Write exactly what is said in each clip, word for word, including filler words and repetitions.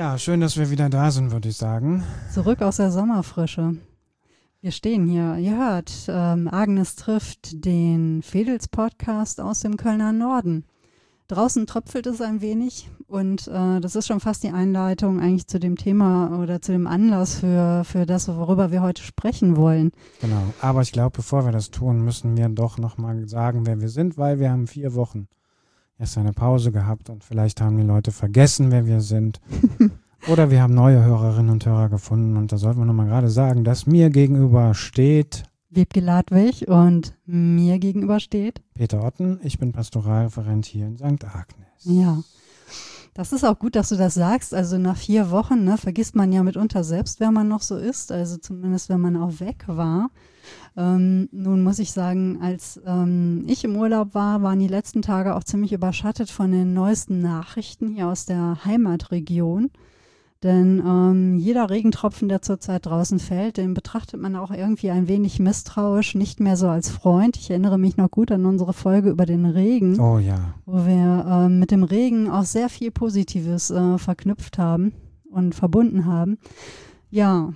Ja, schön, dass wir wieder da sind, würde ich sagen. Zurück aus der Sommerfrische. Wir stehen hier, ihr hört, ähm, Agnes trifft den Fedels-Podcast aus dem Kölner Norden. Draußen tröpfelt es ein wenig und äh, das ist schon fast die Einleitung eigentlich zu dem Thema oder zu dem Anlass für, für das, worüber wir heute sprechen wollen. Genau, aber ich glaube, bevor wir das tun, müssen wir doch nochmal sagen, wer wir sind, weil wir haben vier Wochen erst eine Pause gehabt und vielleicht haben die Leute vergessen, wer wir sind. Oder wir haben neue Hörerinnen und Hörer gefunden und da sollten wir nochmal gerade sagen, dass mir gegenüber steht Wiebke Ladwig und mir gegenüber steht Peter Otten. Ich bin Pastoralreferent hier in Sankt Agnes. Ja, das ist auch gut, dass du das sagst. Also nach vier Wochen ne, vergisst man ja mitunter selbst, wer man noch so ist. Also zumindest, wenn man auch weg war. Ähm, nun muss ich sagen, als ähm, ich im Urlaub war, waren die letzten Tage auch ziemlich überschattet von den neuesten Nachrichten hier aus der Heimatregion. Denn ähm, jeder Regentropfen, der zurzeit draußen fällt, den betrachtet man auch irgendwie ein wenig misstrauisch, nicht mehr so als Freund. Ich erinnere mich noch gut an unsere Folge über den Regen, Oh ja. wo wir ähm, mit dem Regen auch sehr viel Positives äh, verknüpft haben und verbunden haben. Ja,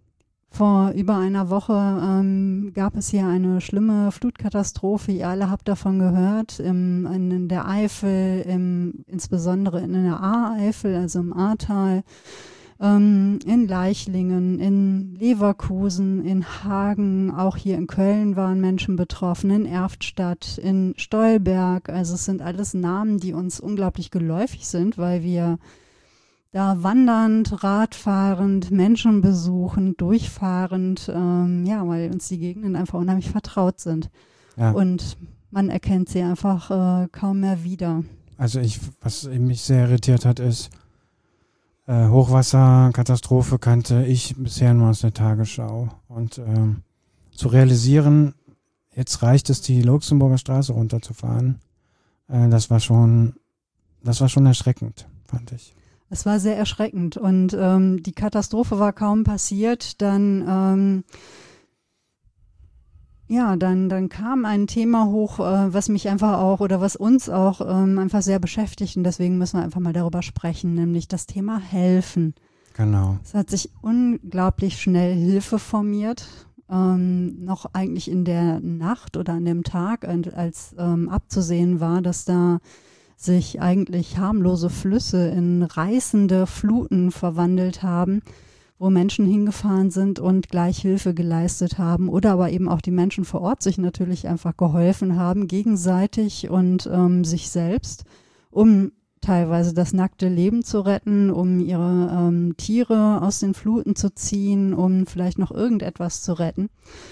vor über einer Woche ähm, gab es hier eine schlimme Flutkatastrophe. Ihr alle habt davon gehört, im, in der Eifel, im, insbesondere in der Ahr-Eifel, also im Ahrtal, ähm, in Leichlingen, in Leverkusen, in Hagen, auch hier in Köln waren Menschen betroffen, in Erftstadt, in Stolberg. Also es sind alles Namen, die uns unglaublich geläufig sind, weil wir da wandernd, radfahrend, Menschen besuchend, durchfahrend, ähm, ja, weil uns die Gegenden einfach unheimlich vertraut sind. Ja. Und man erkennt sie einfach äh, kaum mehr wieder. Also ich, was mich sehr irritiert hat, ist, äh, Hochwasserkatastrophe kannte ich bisher nur aus der Tagesschau. Und ähm, zu realisieren, jetzt reicht es, die Luxemburger Straße runterzufahren, äh, das war schon, das war schon erschreckend, fand ich. Es war sehr erschreckend und ähm, die Katastrophe war kaum passiert, dann ähm, ja, dann dann kam ein Thema hoch, äh, was mich einfach auch oder was uns auch ähm, einfach sehr beschäftigt und deswegen müssen wir einfach mal darüber sprechen, nämlich das Thema Helfen. Genau. Es hat sich unglaublich schnell Hilfe formiert, ähm, noch eigentlich in der Nacht oder an dem Tag, als ähm, abzusehen war, dass da sich eigentlich harmlose Flüsse in reißende Fluten verwandelt haben, wo Menschen hingefahren sind und gleich Hilfe geleistet haben oder aber eben auch die Menschen vor Ort sich natürlich einfach geholfen haben, gegenseitig und ähm, sich selbst, um teilweise das nackte Leben zu retten, um ihre ähm, Tiere aus den Fluten zu ziehen, um vielleicht noch irgendetwas zu retten.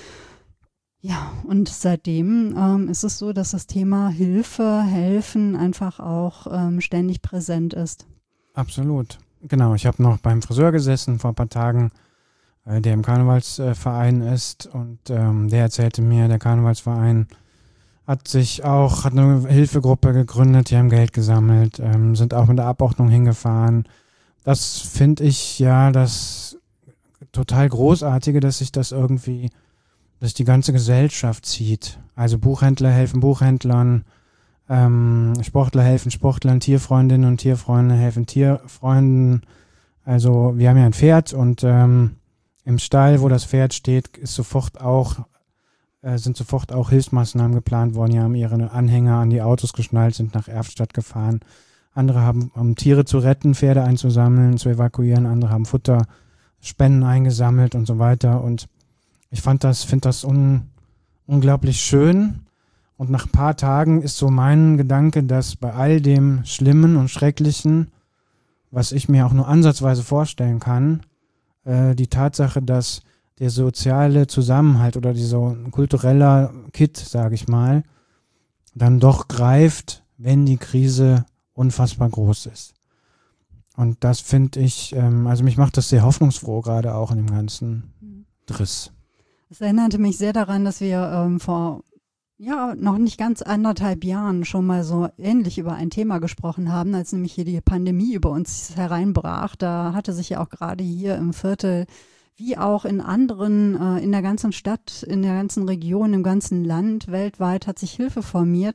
Ja, und seitdem ähm, ist es so, dass das Thema Hilfe, Helfen einfach auch ähm, ständig präsent ist. Absolut. Genau, ich habe noch beim Friseur gesessen vor ein paar Tagen, äh, der im Karnevalsverein äh, ist und ähm, der erzählte mir, der Karnevalsverein hat sich auch, hat eine Hilfegruppe gegründet, die haben Geld gesammelt, ähm, sind auch mit der Abordnung hingefahren. Das finde ich ja das total Großartige, dass sich das irgendwie dass die ganze Gesellschaft zieht. Also Buchhändler helfen Buchhändlern, ähm, Sportler helfen Sportlern, Tierfreundinnen und Tierfreunde helfen Tierfreunden. Also wir haben ja ein Pferd und ähm, im Stall, wo das Pferd steht, ist sofort auch, äh, sind sofort auch Hilfsmaßnahmen geplant worden. Die haben ihre Anhänger an die Autos geschnallt, sind nach Erftstadt gefahren. Andere haben, um Tiere zu retten, Pferde einzusammeln, zu evakuieren. Andere haben Futter, Spenden eingesammelt und so weiter. Und ich fand das, finde das un, unglaublich schön und nach ein paar Tagen ist so mein Gedanke, dass bei all dem Schlimmen und Schrecklichen, was ich mir auch nur ansatzweise vorstellen kann, äh, die Tatsache, dass der soziale Zusammenhalt oder dieser kulturelle Kit, sage ich mal, dann doch greift, wenn die Krise unfassbar groß ist. Und das finde ich, ähm, also mich macht das sehr hoffnungsfroh, gerade auch in dem ganzen Driss. Es erinnerte mich sehr daran, dass wir ähm, vor ja noch nicht ganz anderthalb Jahren schon mal so ähnlich über ein Thema gesprochen haben, als nämlich hier die Pandemie über uns hereinbrach. Da hatte sich ja auch gerade hier im Viertel wie auch in anderen, äh, in der ganzen Stadt, in der ganzen Region, im ganzen Land, weltweit hat sich Hilfe formiert.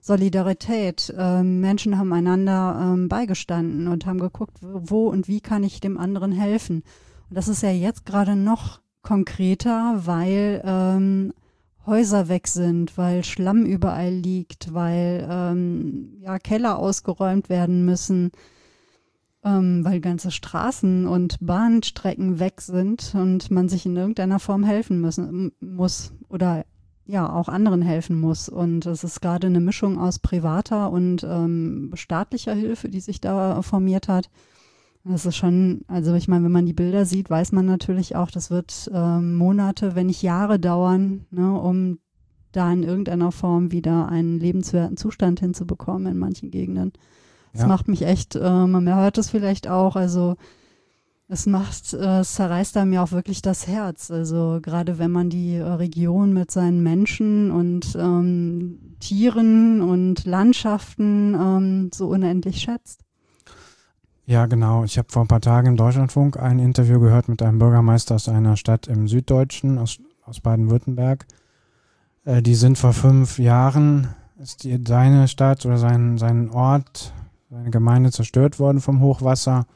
Solidarität. Ähm, Menschen haben einander ähm, beigestanden und haben geguckt, wo und wie kann ich dem anderen helfen. Und das ist ja jetzt gerade noch konkreter, weil ähm, Häuser weg sind, weil Schlamm überall liegt, weil ähm, ja, Keller ausgeräumt werden müssen, ähm, weil ganze Straßen und Bahnstrecken weg sind und man sich in irgendeiner Form helfen müssen muss oder ja auch anderen helfen muss. Und es ist gerade eine Mischung aus privater und ähm, staatlicher Hilfe, die sich da formiert hat. Das ist schon, also ich meine, wenn man die Bilder sieht, weiß man natürlich auch, das wird ähm, Monate, wenn nicht Jahre dauern, ne, um da in irgendeiner Form wieder einen lebenswerten Zustand hinzubekommen in manchen Gegenden. Das ja. macht mich echt, äh, man hört es vielleicht auch, also es macht, äh, es zerreißt einem ja auch wirklich das Herz. Also gerade wenn man die äh, Region mit seinen Menschen und ähm, Tieren und Landschaften ähm, so unendlich schätzt. Ja, genau. Ich habe vor ein paar Tagen im Deutschlandfunk ein Interview gehört mit einem Bürgermeister aus einer Stadt im Süddeutschen, aus, aus Baden-Württemberg. Äh, die sind vor fünf Jahren, ist die, seine Stadt oder sein, sein Ort, seine Gemeinde zerstört worden vom Hochwasser.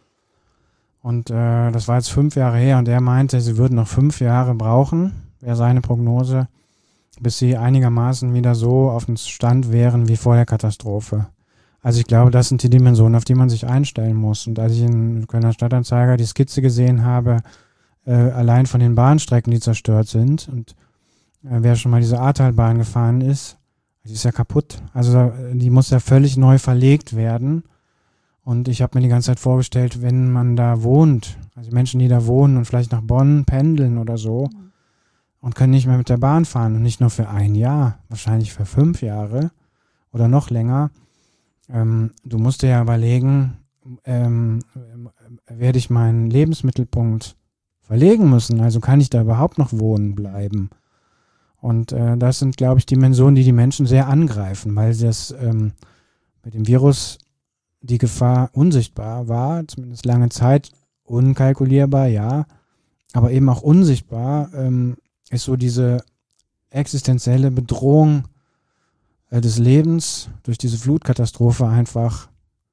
Und äh, das war jetzt fünf Jahre her und er meinte, sie würden noch fünf Jahre brauchen, wäre seine Prognose, bis sie einigermaßen wieder so auf dem Stand wären wie vor der Katastrophe. Also ich glaube, das sind die Dimensionen, auf die man sich einstellen muss. Und als ich in Kölner Stadtanzeiger die Skizze gesehen habe, äh, allein von den Bahnstrecken, die zerstört sind, und äh, wer schon mal diese Ahrtalbahn gefahren ist, die ist ja kaputt. Also die muss ja völlig neu verlegt werden. Und ich habe mir die ganze Zeit vorgestellt, wenn man da wohnt, also Menschen, die da wohnen und vielleicht nach Bonn pendeln oder so mhm. und können nicht mehr mit der Bahn fahren und nicht nur für ein Jahr, wahrscheinlich für fünf Jahre oder noch länger. Ähm, du musst dir ja überlegen, ähm, werde ich meinen Lebensmittelpunkt verlegen müssen? Also kann ich da überhaupt noch wohnen bleiben? Und äh, das sind, glaube ich, Dimensionen, die die Menschen sehr angreifen, weil das ähm, mit dem Virus die Gefahr unsichtbar war, zumindest lange Zeit, unkalkulierbar, ja, aber eben auch unsichtbar ähm, ist so diese existenzielle Bedrohung äh, des Lebens durch diese Flutkatastrophe einfach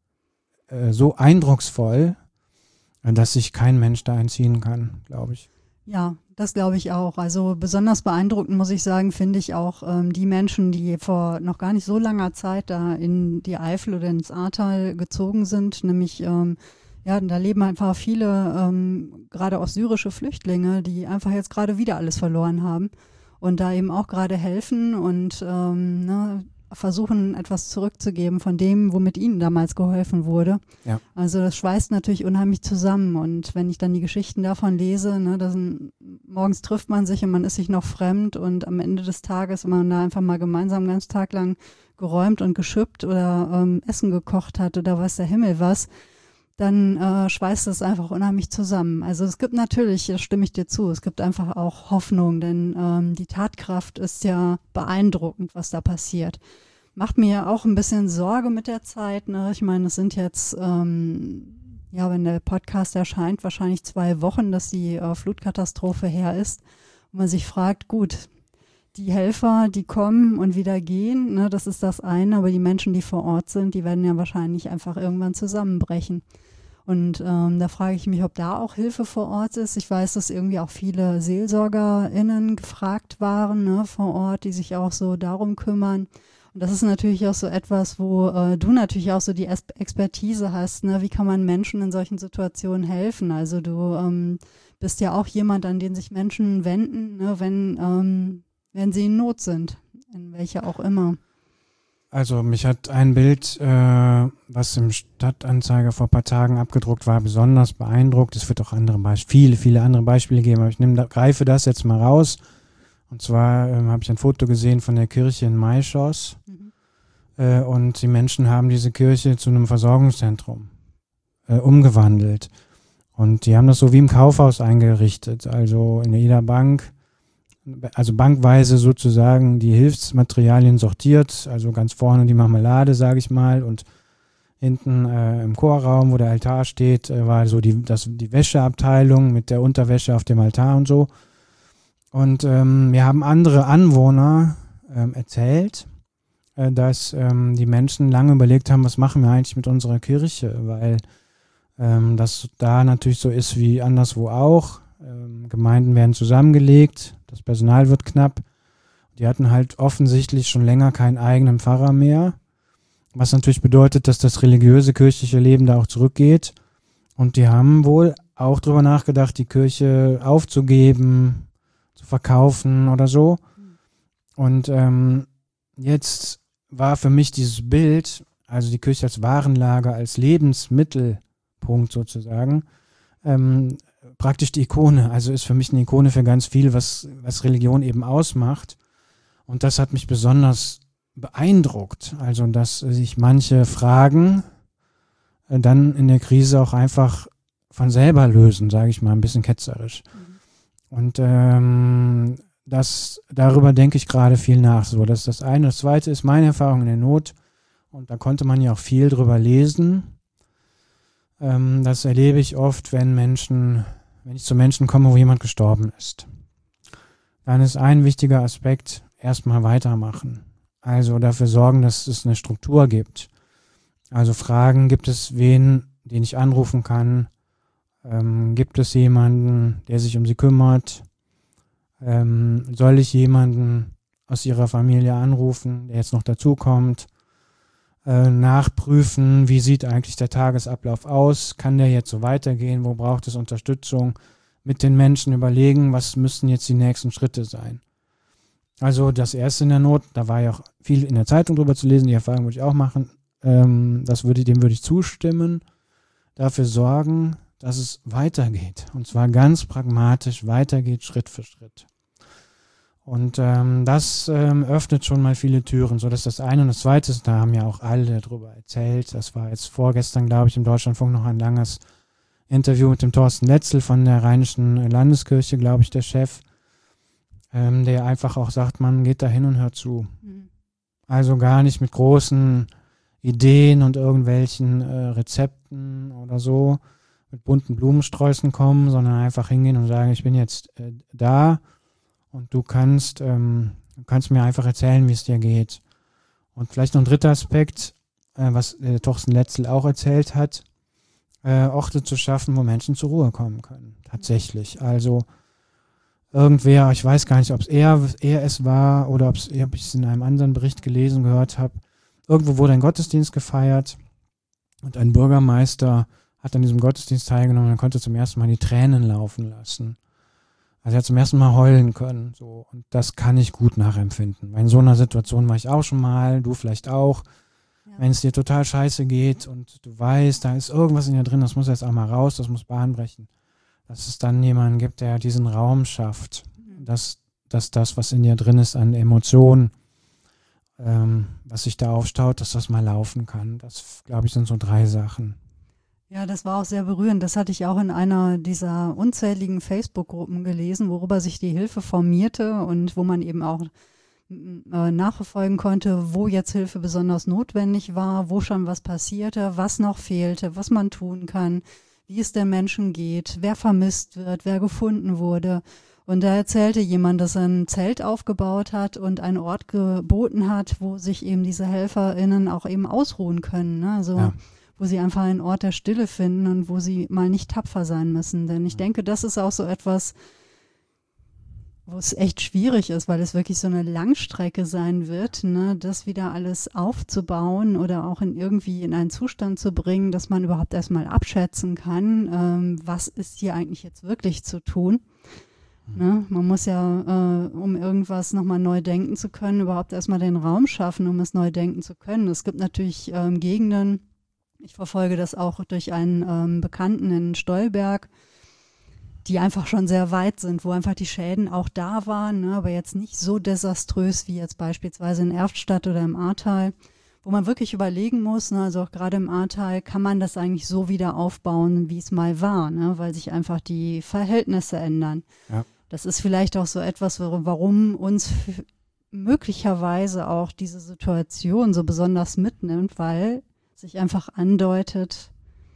äh, so eindrucksvoll, äh, dass sich kein Mensch da entziehen kann, glaube ich. Ja, das glaube ich auch. Also besonders beeindruckend, muss ich sagen, finde ich auch ähm, die Menschen, die vor noch gar nicht so langer Zeit da in die Eifel oder ins Ahrtal gezogen sind. Nämlich, ähm, ja, da leben einfach viele, ähm, gerade auch syrische Flüchtlinge, die einfach jetzt gerade wieder alles verloren haben und da eben auch gerade helfen und ähm, ne, versuchen, etwas zurückzugeben von dem, womit ihnen damals geholfen wurde. Ja. Also das schweißt natürlich unheimlich zusammen. Und wenn ich dann die Geschichten davon lese, ne, dass ein, morgens trifft man sich und man ist sich noch fremd und am Ende des Tages, wenn man da einfach mal gemeinsam einen ganzen Tag lang geräumt und geschüppt oder ähm, Essen gekocht hat oder weiß der Himmel was, dann äh, schweißt es einfach unheimlich zusammen. Also es gibt natürlich, da stimme ich dir zu, es gibt einfach auch Hoffnung, denn ähm, die Tatkraft ist ja beeindruckend, was da passiert. Macht mir auch ein bisschen Sorge mit der Zeit. Ne? Ich meine, es sind jetzt, ähm, ja, wenn der Podcast erscheint, wahrscheinlich zwei Wochen, dass die äh, Flutkatastrophe her ist. Und man sich fragt, gut, die Helfer, die kommen und wieder gehen, ne, das ist das eine, aber die Menschen, die vor Ort sind, die werden ja wahrscheinlich einfach irgendwann zusammenbrechen. Und ähm, da frage ich mich, ob da auch Hilfe vor Ort ist. Ich weiß, dass irgendwie auch viele SeelsorgerInnen gefragt waren, ne, vor Ort, die sich auch so darum kümmern. Und das ist natürlich auch so etwas, wo äh, du natürlich auch so die Es- Expertise hast, ne? Wie kann man Menschen in solchen Situationen helfen? Also du ähm, bist ja auch jemand, an den sich Menschen wenden, ne, wenn, ähm, wenn sie in Not sind, in welcher auch immer. Also mich hat ein Bild, äh, was im Stadtanzeiger vor ein paar Tagen abgedruckt war, besonders beeindruckt. Es wird auch andere Beispiele, viele, viele andere Beispiele geben, aber ich nehm, da, greife das jetzt mal raus. Und zwar ähm, habe ich ein Foto gesehen von der Kirche in Maischoss. Mhm. Äh, und die Menschen haben diese Kirche zu einem Versorgungszentrum äh, umgewandelt. Und die haben das so wie im Kaufhaus eingerichtet, also in jeder Bank, also bankweise sozusagen die Hilfsmaterialien sortiert, also ganz vorne die Marmelade, sage ich mal, und hinten äh, im Chorraum, wo der Altar steht, äh, war so die, das, die Wäscheabteilung mit der Unterwäsche auf dem Altar und so. Und ähm, mir haben andere Anwohner ähm, erzählt, äh, dass ähm, die Menschen lange überlegt haben, was machen wir eigentlich mit unserer Kirche, weil ähm, das da natürlich so ist wie anderswo auch. Ähm, Gemeinden werden zusammengelegt, das Personal wird knapp. Die hatten halt offensichtlich schon länger keinen eigenen Pfarrer mehr, was natürlich bedeutet, dass das religiöse kirchliche Leben da auch zurückgeht. Und die haben wohl auch drüber nachgedacht, die Kirche aufzugeben, zu verkaufen oder so. Und ähm, jetzt war für mich dieses Bild, also die Kirche als Warenlager, als Lebensmittelpunkt sozusagen, ähm, praktisch die Ikone. Also ist für mich eine Ikone für ganz viel, was, was Religion eben ausmacht. Und das hat mich besonders beeindruckt. Also, dass sich manche Fragen äh, dann in der Krise auch einfach von selber lösen, sage ich mal, ein bisschen ketzerisch. Mhm. Und ähm, das, darüber denke ich gerade viel nach. So, das ist das eine. Das zweite ist meine Erfahrung in der Not. Und da konnte man ja auch viel drüber lesen. Ähm, das erlebe ich oft, wenn Menschen, wenn ich zu Menschen komme, wo jemand gestorben ist. Dann ist ein wichtiger Aspekt, erstmal weitermachen. Also dafür sorgen, dass es eine Struktur gibt. Also fragen, gibt es wen, den ich anrufen kann? Ähm, gibt es jemanden, der sich um sie kümmert? Ähm, soll ich jemanden aus ihrer Familie anrufen, der jetzt noch dazukommt? Äh, nachprüfen, wie sieht eigentlich der Tagesablauf aus? Kann der jetzt so weitergehen? Wo braucht es Unterstützung? Mit den Menschen überlegen, was müssten jetzt die nächsten Schritte sein? Also das erste in der Not, da war ja auch viel in der Zeitung drüber zu lesen, die Erfahrung würde ich auch machen, ähm, das würde, dem würde ich zustimmen, dafür sorgen, dass es weitergeht. Und zwar ganz pragmatisch weitergeht, Schritt für Schritt. Und ähm, das ähm, öffnet schon mal viele Türen. So, das ist das eine. Und das zweite ist, da haben ja auch alle drüber erzählt. Das war jetzt vorgestern, glaube ich, im Deutschlandfunk noch ein langes Interview mit dem Thorsten Letzel von der Rheinischen Landeskirche, glaube ich, der Chef, ähm, der einfach auch sagt, man geht da hin und hört zu. Mhm. Also gar nicht mit großen Ideen und irgendwelchen äh, Rezepten oder so, mit bunten Blumensträußen kommen, sondern einfach hingehen und sagen, ich bin jetzt äh, da und du kannst, ähm, du kannst mir einfach erzählen, wie es dir geht. Und vielleicht noch ein dritter Aspekt, äh, was äh, Thorsten Letzel auch erzählt hat, äh, Orte zu schaffen, wo Menschen zur Ruhe kommen können. Tatsächlich. Also irgendwer, ich weiß gar nicht, ob es er, er es war oder ob ich es in einem anderen Bericht gelesen, gehört habe, irgendwo wurde ein Gottesdienst gefeiert und ein Bürgermeister hat an diesem Gottesdienst teilgenommen und konnte zum ersten Mal die Tränen laufen lassen. Also er hat zum ersten Mal heulen können. So. Und das kann ich gut nachempfinden. In so einer Situation war ich auch schon mal, du vielleicht auch. Ja. Wenn es dir total scheiße geht und du weißt, da ist irgendwas in dir drin, das muss jetzt auch mal raus, das muss Bahn brechen. Dass es dann jemanden gibt, der diesen Raum schafft. Mhm. Dass, dass das, was in dir drin ist an Emotionen, ähm, was sich da aufstaut, dass das mal laufen kann. Das, glaube ich, sind so drei Sachen. Ja, das war auch sehr berührend. Das hatte ich auch in einer dieser unzähligen Facebook-Gruppen gelesen, worüber sich die Hilfe formierte und wo man eben auch äh, nachverfolgen konnte, wo jetzt Hilfe besonders notwendig war, wo schon was passierte, was noch fehlte, was man tun kann, wie es den Menschen geht, wer vermisst wird, wer gefunden wurde. Und da erzählte jemand, dass er ein Zelt aufgebaut hat und einen Ort geboten hat, wo sich eben diese HelferInnen auch eben ausruhen können. Ne? Also ja. Wo sie einfach einen Ort der Stille finden und wo sie mal nicht tapfer sein müssen. Denn ich denke, das ist auch so etwas, wo es echt schwierig ist, weil es wirklich so eine Langstrecke sein wird, ne, das wieder alles aufzubauen oder auch in irgendwie in einen Zustand zu bringen, dass man überhaupt erstmal abschätzen kann, ähm, was ist hier eigentlich jetzt wirklich zu tun. Mhm. Ne? Man muss ja, äh, um irgendwas nochmal neu denken zu können, überhaupt erstmal den Raum schaffen, um es neu denken zu können. Es gibt natürlich ähm, Gegenden, ich verfolge das auch durch einen ähm, Bekannten in Stolberg, die einfach schon sehr weit sind, wo einfach die Schäden auch da waren, ne, aber jetzt nicht so desaströs wie jetzt beispielsweise in Erftstadt oder im Ahrtal, wo man wirklich überlegen muss, ne, also auch gerade im Ahrtal, kann man das eigentlich so wieder aufbauen, wie es mal war, ne, weil sich einfach die Verhältnisse ändern. Ja. Das ist vielleicht auch so etwas, warum uns f- möglicherweise auch diese Situation so besonders mitnimmt, weil sich einfach andeutet,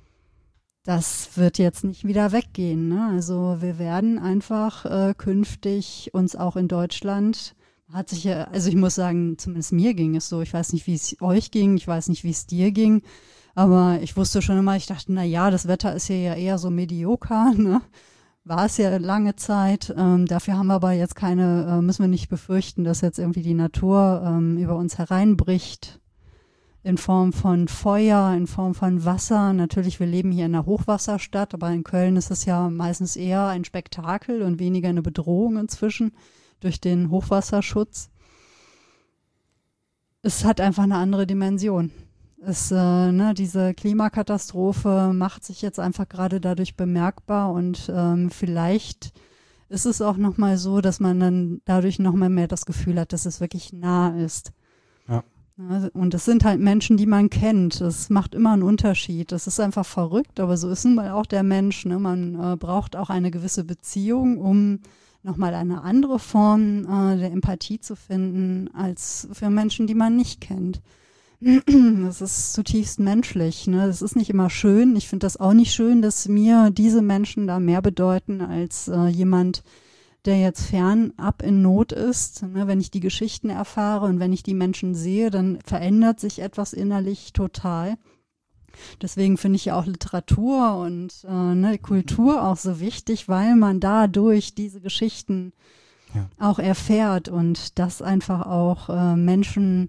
das wird jetzt nicht wieder weggehen. Ne? Also wir werden einfach äh, künftig uns auch in Deutschland, hat sich ja, also ich muss sagen, zumindest mir ging es so. Ich weiß nicht, wie es euch ging, ich weiß nicht, wie es dir ging, aber ich wusste schon immer, ich dachte, na ja, das Wetter ist hier ja eher so medioker, ne? War es ja lange Zeit. Ähm, dafür haben wir aber jetzt keine, äh, müssen wir nicht befürchten, dass jetzt irgendwie die Natur ähm, über uns hereinbricht in Form von Feuer, in Form von Wasser. Natürlich, wir leben hier in einer Hochwasserstadt, aber in Köln ist es ja meistens eher ein Spektakel und weniger eine Bedrohung inzwischen durch den Hochwasserschutz. Es hat einfach eine andere Dimension. Es, äh, ne, diese Klimakatastrophe macht sich jetzt einfach gerade dadurch bemerkbar und ähm, vielleicht ist es auch nochmal so, dass man dann dadurch nochmal mehr das Gefühl hat, dass es wirklich nah ist. Ja. Und es sind halt Menschen, die man kennt. Es macht immer einen Unterschied. Das ist einfach verrückt, aber so ist nun mal auch der Mensch. Ne? Man äh, braucht auch eine gewisse Beziehung, um nochmal eine andere Form äh, der Empathie zu finden, als für Menschen, die man nicht kennt. Das ist zutiefst menschlich. Ne? Das ist nicht immer schön. Ich finde das auch nicht schön, dass mir diese Menschen da mehr bedeuten als äh, jemand, der jetzt fernab in Not ist. Ne? Wenn ich die Geschichten erfahre und wenn ich die Menschen sehe, dann verändert sich etwas innerlich total. Deswegen finde ich ja auch Literatur und äh, ne, Kultur auch so wichtig, weil man dadurch diese Geschichten ja. auch erfährt und das einfach auch äh, Menschen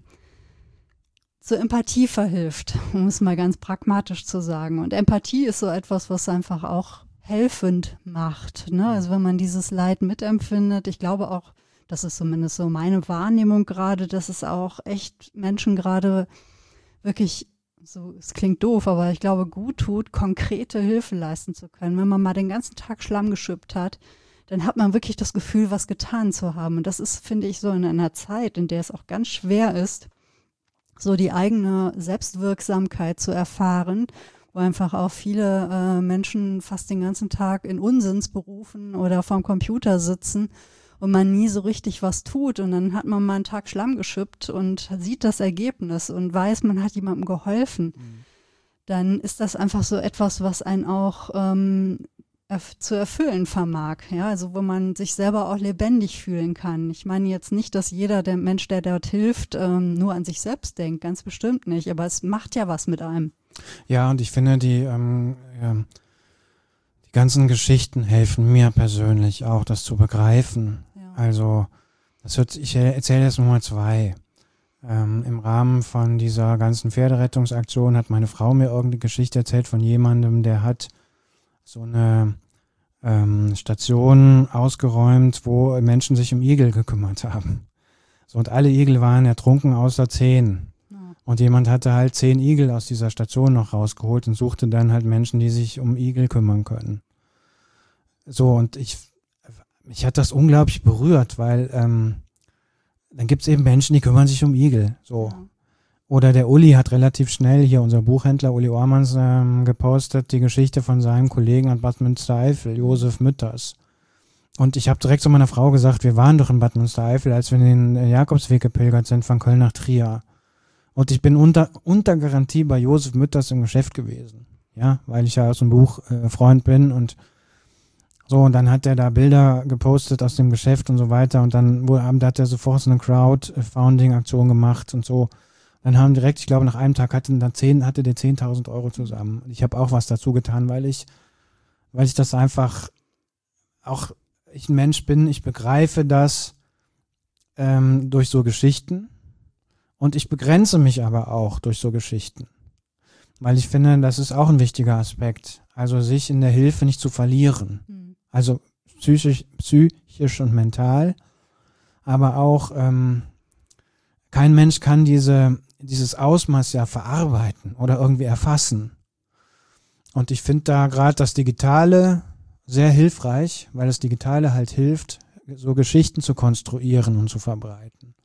zur Empathie verhilft, um es mal ganz pragmatisch zu sagen. Und Empathie ist so etwas, was einfach auch helfend macht. Ne? Also wenn man dieses Leid mitempfindet, ich glaube auch, das ist zumindest so meine Wahrnehmung gerade, dass es auch echt Menschen gerade wirklich, so, es klingt doof, aber ich glaube, gut tut, konkrete Hilfe leisten zu können. Wenn man mal den ganzen Tag Schlamm geschüppt hat, dann hat man wirklich das Gefühl, was getan zu haben. Und das ist, finde ich, so in einer Zeit, in der es auch ganz schwer ist, so die eigene Selbstwirksamkeit zu erfahren, wo einfach auch viele äh, Menschen fast den ganzen Tag in Unsinnsberufen oder vorm Computer sitzen und man nie so richtig was tut. Und dann hat man mal einen Tag Schlamm geschüppt und sieht das Ergebnis und weiß, man hat jemandem geholfen. Mhm. Dann ist das einfach so etwas, was einen auch ähm, erf- zu erfüllen vermag. Ja, also wo man sich selber auch lebendig fühlen kann. Ich meine jetzt nicht, dass jeder der Mensch, der dort hilft, ähm, nur an sich selbst denkt. Ganz bestimmt nicht. Aber es macht ja was mit einem. Ja, und ich finde, die, ähm, ja, die ganzen Geschichten helfen mir persönlich auch, das zu begreifen. Ja. Also, das hört, ich erzähle jetzt Nummer zwei. Ähm, Im Rahmen von dieser ganzen Pferderettungsaktion hat meine Frau mir irgendeine Geschichte erzählt von jemandem, der hat so eine ähm, Station ausgeräumt, wo Menschen sich um Igel gekümmert haben. So, und alle Igel waren ertrunken, außer zehn. Und jemand hatte halt zehn Igel aus dieser Station noch rausgeholt und suchte dann halt Menschen, die sich um Igel kümmern können. So, und ich, mich hat das unglaublich berührt, weil ähm, dann gibt es eben Menschen, die kümmern sich um Igel. So. Ja. Oder der Uli hat relativ schnell, hier unser Buchhändler Uli Ohrmanns, ähm, gepostet, die Geschichte von seinem Kollegen an Bad Münstereifel, Josef Mütters. Und ich habe direkt zu meiner Frau gesagt, wir waren doch in Bad Münstereifel, als wir den Jakobsweg gepilgert sind von Köln nach Trier. Und ich bin unter, unter Garantie bei Josef Mütters im Geschäft gewesen. Ja, weil ich ja aus dem Buch äh, Freund bin und so. Und dann hat er da Bilder gepostet aus dem Geschäft und so weiter. Und dann wo, hat er sofort so eine Crowdfunding-Aktion gemacht und so. Dann haben direkt, ich glaube, nach einem Tag hatten dann zehn, hatte der zehntausend Euro zusammen. Und ich habe auch was dazu getan, weil ich, weil ich das einfach auch, ich ein Mensch bin, ich begreife das ähm, durch so Geschichten. Und ich begrenze mich aber auch durch so Geschichten. Weil ich finde, das ist auch ein wichtiger Aspekt. Also sich in der Hilfe nicht zu verlieren. Mhm. Also psychisch, psychisch und mental. Aber auch ähm, kein Mensch kann diese, dieses Ausmaß ja verarbeiten oder irgendwie erfassen. Und ich finde da gerade das Digitale sehr hilfreich, weil das Digitale halt hilft, so Geschichten zu konstruieren und zu verbreiten.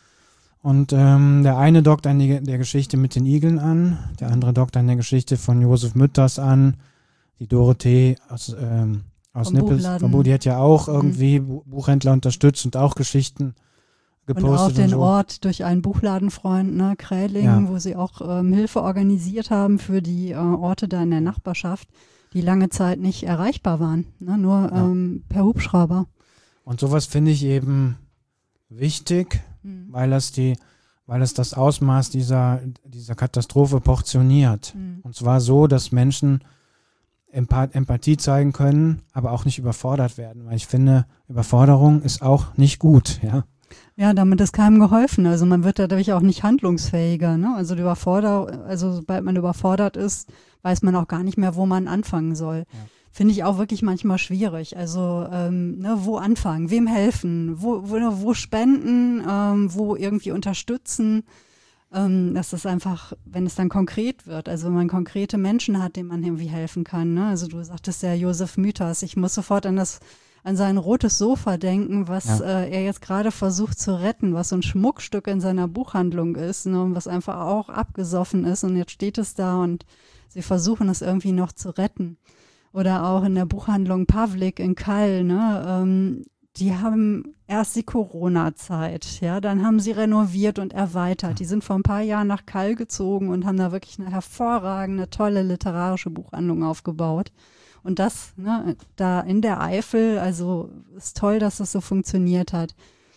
Und ähm, der eine dockt an die, der Geschichte mit den Igeln an, der andere dockt an der Geschichte von Josef Mütters an, die Dorothee aus, ähm, aus Nippes, die hat ja auch irgendwie mhm. Buchhändler unterstützt und auch Geschichten gepostet. Und auch den und so. Ort durch einen Buchladenfreund, ne, Kräling, ja. wo sie auch ähm, Hilfe organisiert haben für die äh, Orte da in der Nachbarschaft, die lange Zeit nicht erreichbar waren, ne, nur ja. ähm, per Hubschrauber. Und sowas finde ich eben wichtig, Mhm. weil es die, weil es das Ausmaß dieser, dieser Katastrophe portioniert. Mhm. Und zwar so, dass Menschen Empath- Empathie zeigen können, aber auch nicht überfordert werden. Weil ich finde, Überforderung ist auch nicht gut, ja. Ja, damit ist keinem geholfen. Also man wird dadurch auch nicht handlungsfähiger. Ne? Also die Überforder, also sobald man überfordert ist, weiß man auch gar nicht mehr, wo man anfangen soll. Ja. Finde ich auch wirklich manchmal schwierig. Also ähm, ne, wo anfangen, wem helfen, wo, wo, wo spenden, ähm, wo irgendwie unterstützen. Ähm, das ist einfach, wenn es dann konkret wird, also wenn man konkrete Menschen hat, denen man irgendwie helfen kann. Ne? Also du sagtest ja Josef Mythas, ich muss sofort an das an sein rotes Sofa denken, was Ja. äh, er jetzt gerade versucht zu retten, was so ein Schmuckstück in seiner Buchhandlung ist, ne, und was einfach auch abgesoffen ist und jetzt steht es da und sie versuchen es irgendwie noch zu retten. Oder auch in der Buchhandlung Pavlik in Kall, ne, ähm, die haben erst die Corona-Zeit, ja, dann haben sie renoviert und erweitert. Die sind vor ein paar Jahren nach Kall gezogen und haben da wirklich eine hervorragende, tolle literarische Buchhandlung aufgebaut. Und das, ne, da in der Eifel, also ist toll, dass das so funktioniert hat.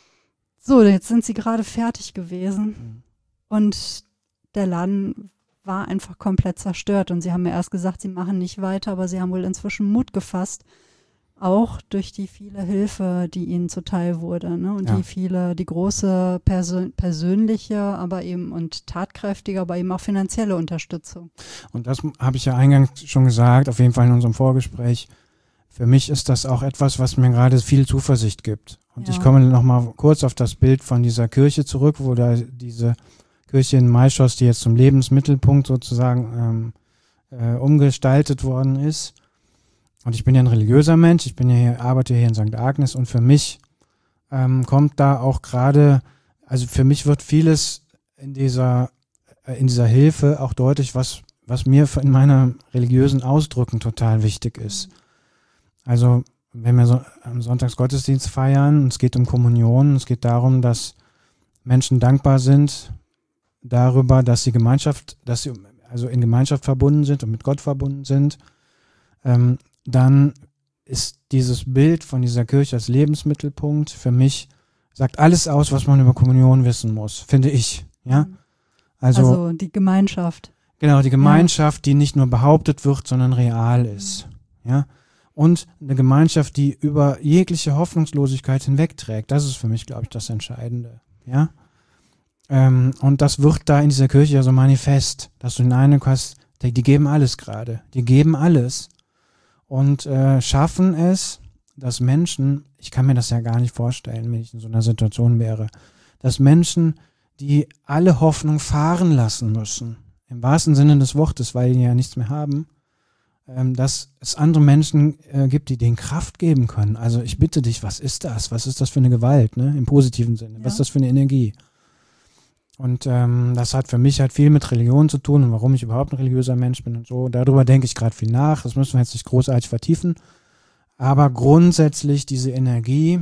So, jetzt sind sie gerade fertig gewesen Mhm. und der Laden war einfach komplett zerstört. Und sie haben mir erst gesagt, sie machen nicht weiter, aber sie haben wohl inzwischen Mut gefasst, auch durch die viele Hilfe, die ihnen zuteil wurde, ne? Und Ja. die viele, die große persö- persönliche, aber eben und tatkräftige, aber eben auch finanzielle Unterstützung. Und das habe ich ja eingangs schon gesagt, auf jeden Fall in unserem Vorgespräch. Für mich ist das auch etwas, was mir gerade viel Zuversicht gibt. Und Ja. ich komme nochmal kurz auf das Bild von dieser Kirche zurück, wo da diese Kirche in Maischoss, die jetzt zum Lebensmittelpunkt sozusagen ähm, äh, umgestaltet worden ist. Und ich bin ja ein religiöser Mensch, ich bin ja hier, arbeite hier in Sankt Agnes und für mich ähm, kommt da auch gerade, also für mich wird vieles in dieser, äh, in dieser Hilfe auch deutlich, was, was mir in meiner religiösen Ausdrücken total wichtig ist. Also wenn wir so am Sonntagsgottesdienst feiern, es geht um Kommunion, es geht darum, dass Menschen dankbar sind darüber, dass sie Gemeinschaft, dass sie also in Gemeinschaft verbunden sind und mit Gott verbunden sind, ähm, dann ist dieses Bild von dieser Kirche als Lebensmittelpunkt für mich, sagt alles aus, was man über Kommunion wissen muss, finde ich. Ja? Also, Also die Gemeinschaft. genau, die Gemeinschaft, die nicht nur behauptet wird, sondern real ist. Ja? Und eine Gemeinschaft, die über jegliche Hoffnungslosigkeit hinwegträgt. Das ist für mich, glaube ich, das Entscheidende. Ja? Ähm, und das wird da in dieser Kirche ja so manifest, dass du den Eindruck hast, die, die geben alles gerade. Die geben alles. Und äh, schaffen es, dass Menschen, ich kann mir das ja gar nicht vorstellen, wenn ich in so einer Situation wäre, dass Menschen, die alle Hoffnung fahren lassen müssen, im wahrsten Sinne des Wortes, weil die ja nichts mehr haben, ähm, dass es andere Menschen äh, gibt, die denen Kraft geben können. Also ich bitte dich, was ist das? Was ist das für eine Gewalt, ne? Im positiven Sinne? Ja. Was ist das für eine Energie? Und ähm, das hat für mich halt viel mit Religion zu tun und warum ich überhaupt ein religiöser Mensch bin und so. Darüber denke ich gerade viel nach. Das müssen wir jetzt nicht großartig vertiefen. Aber grundsätzlich diese Energie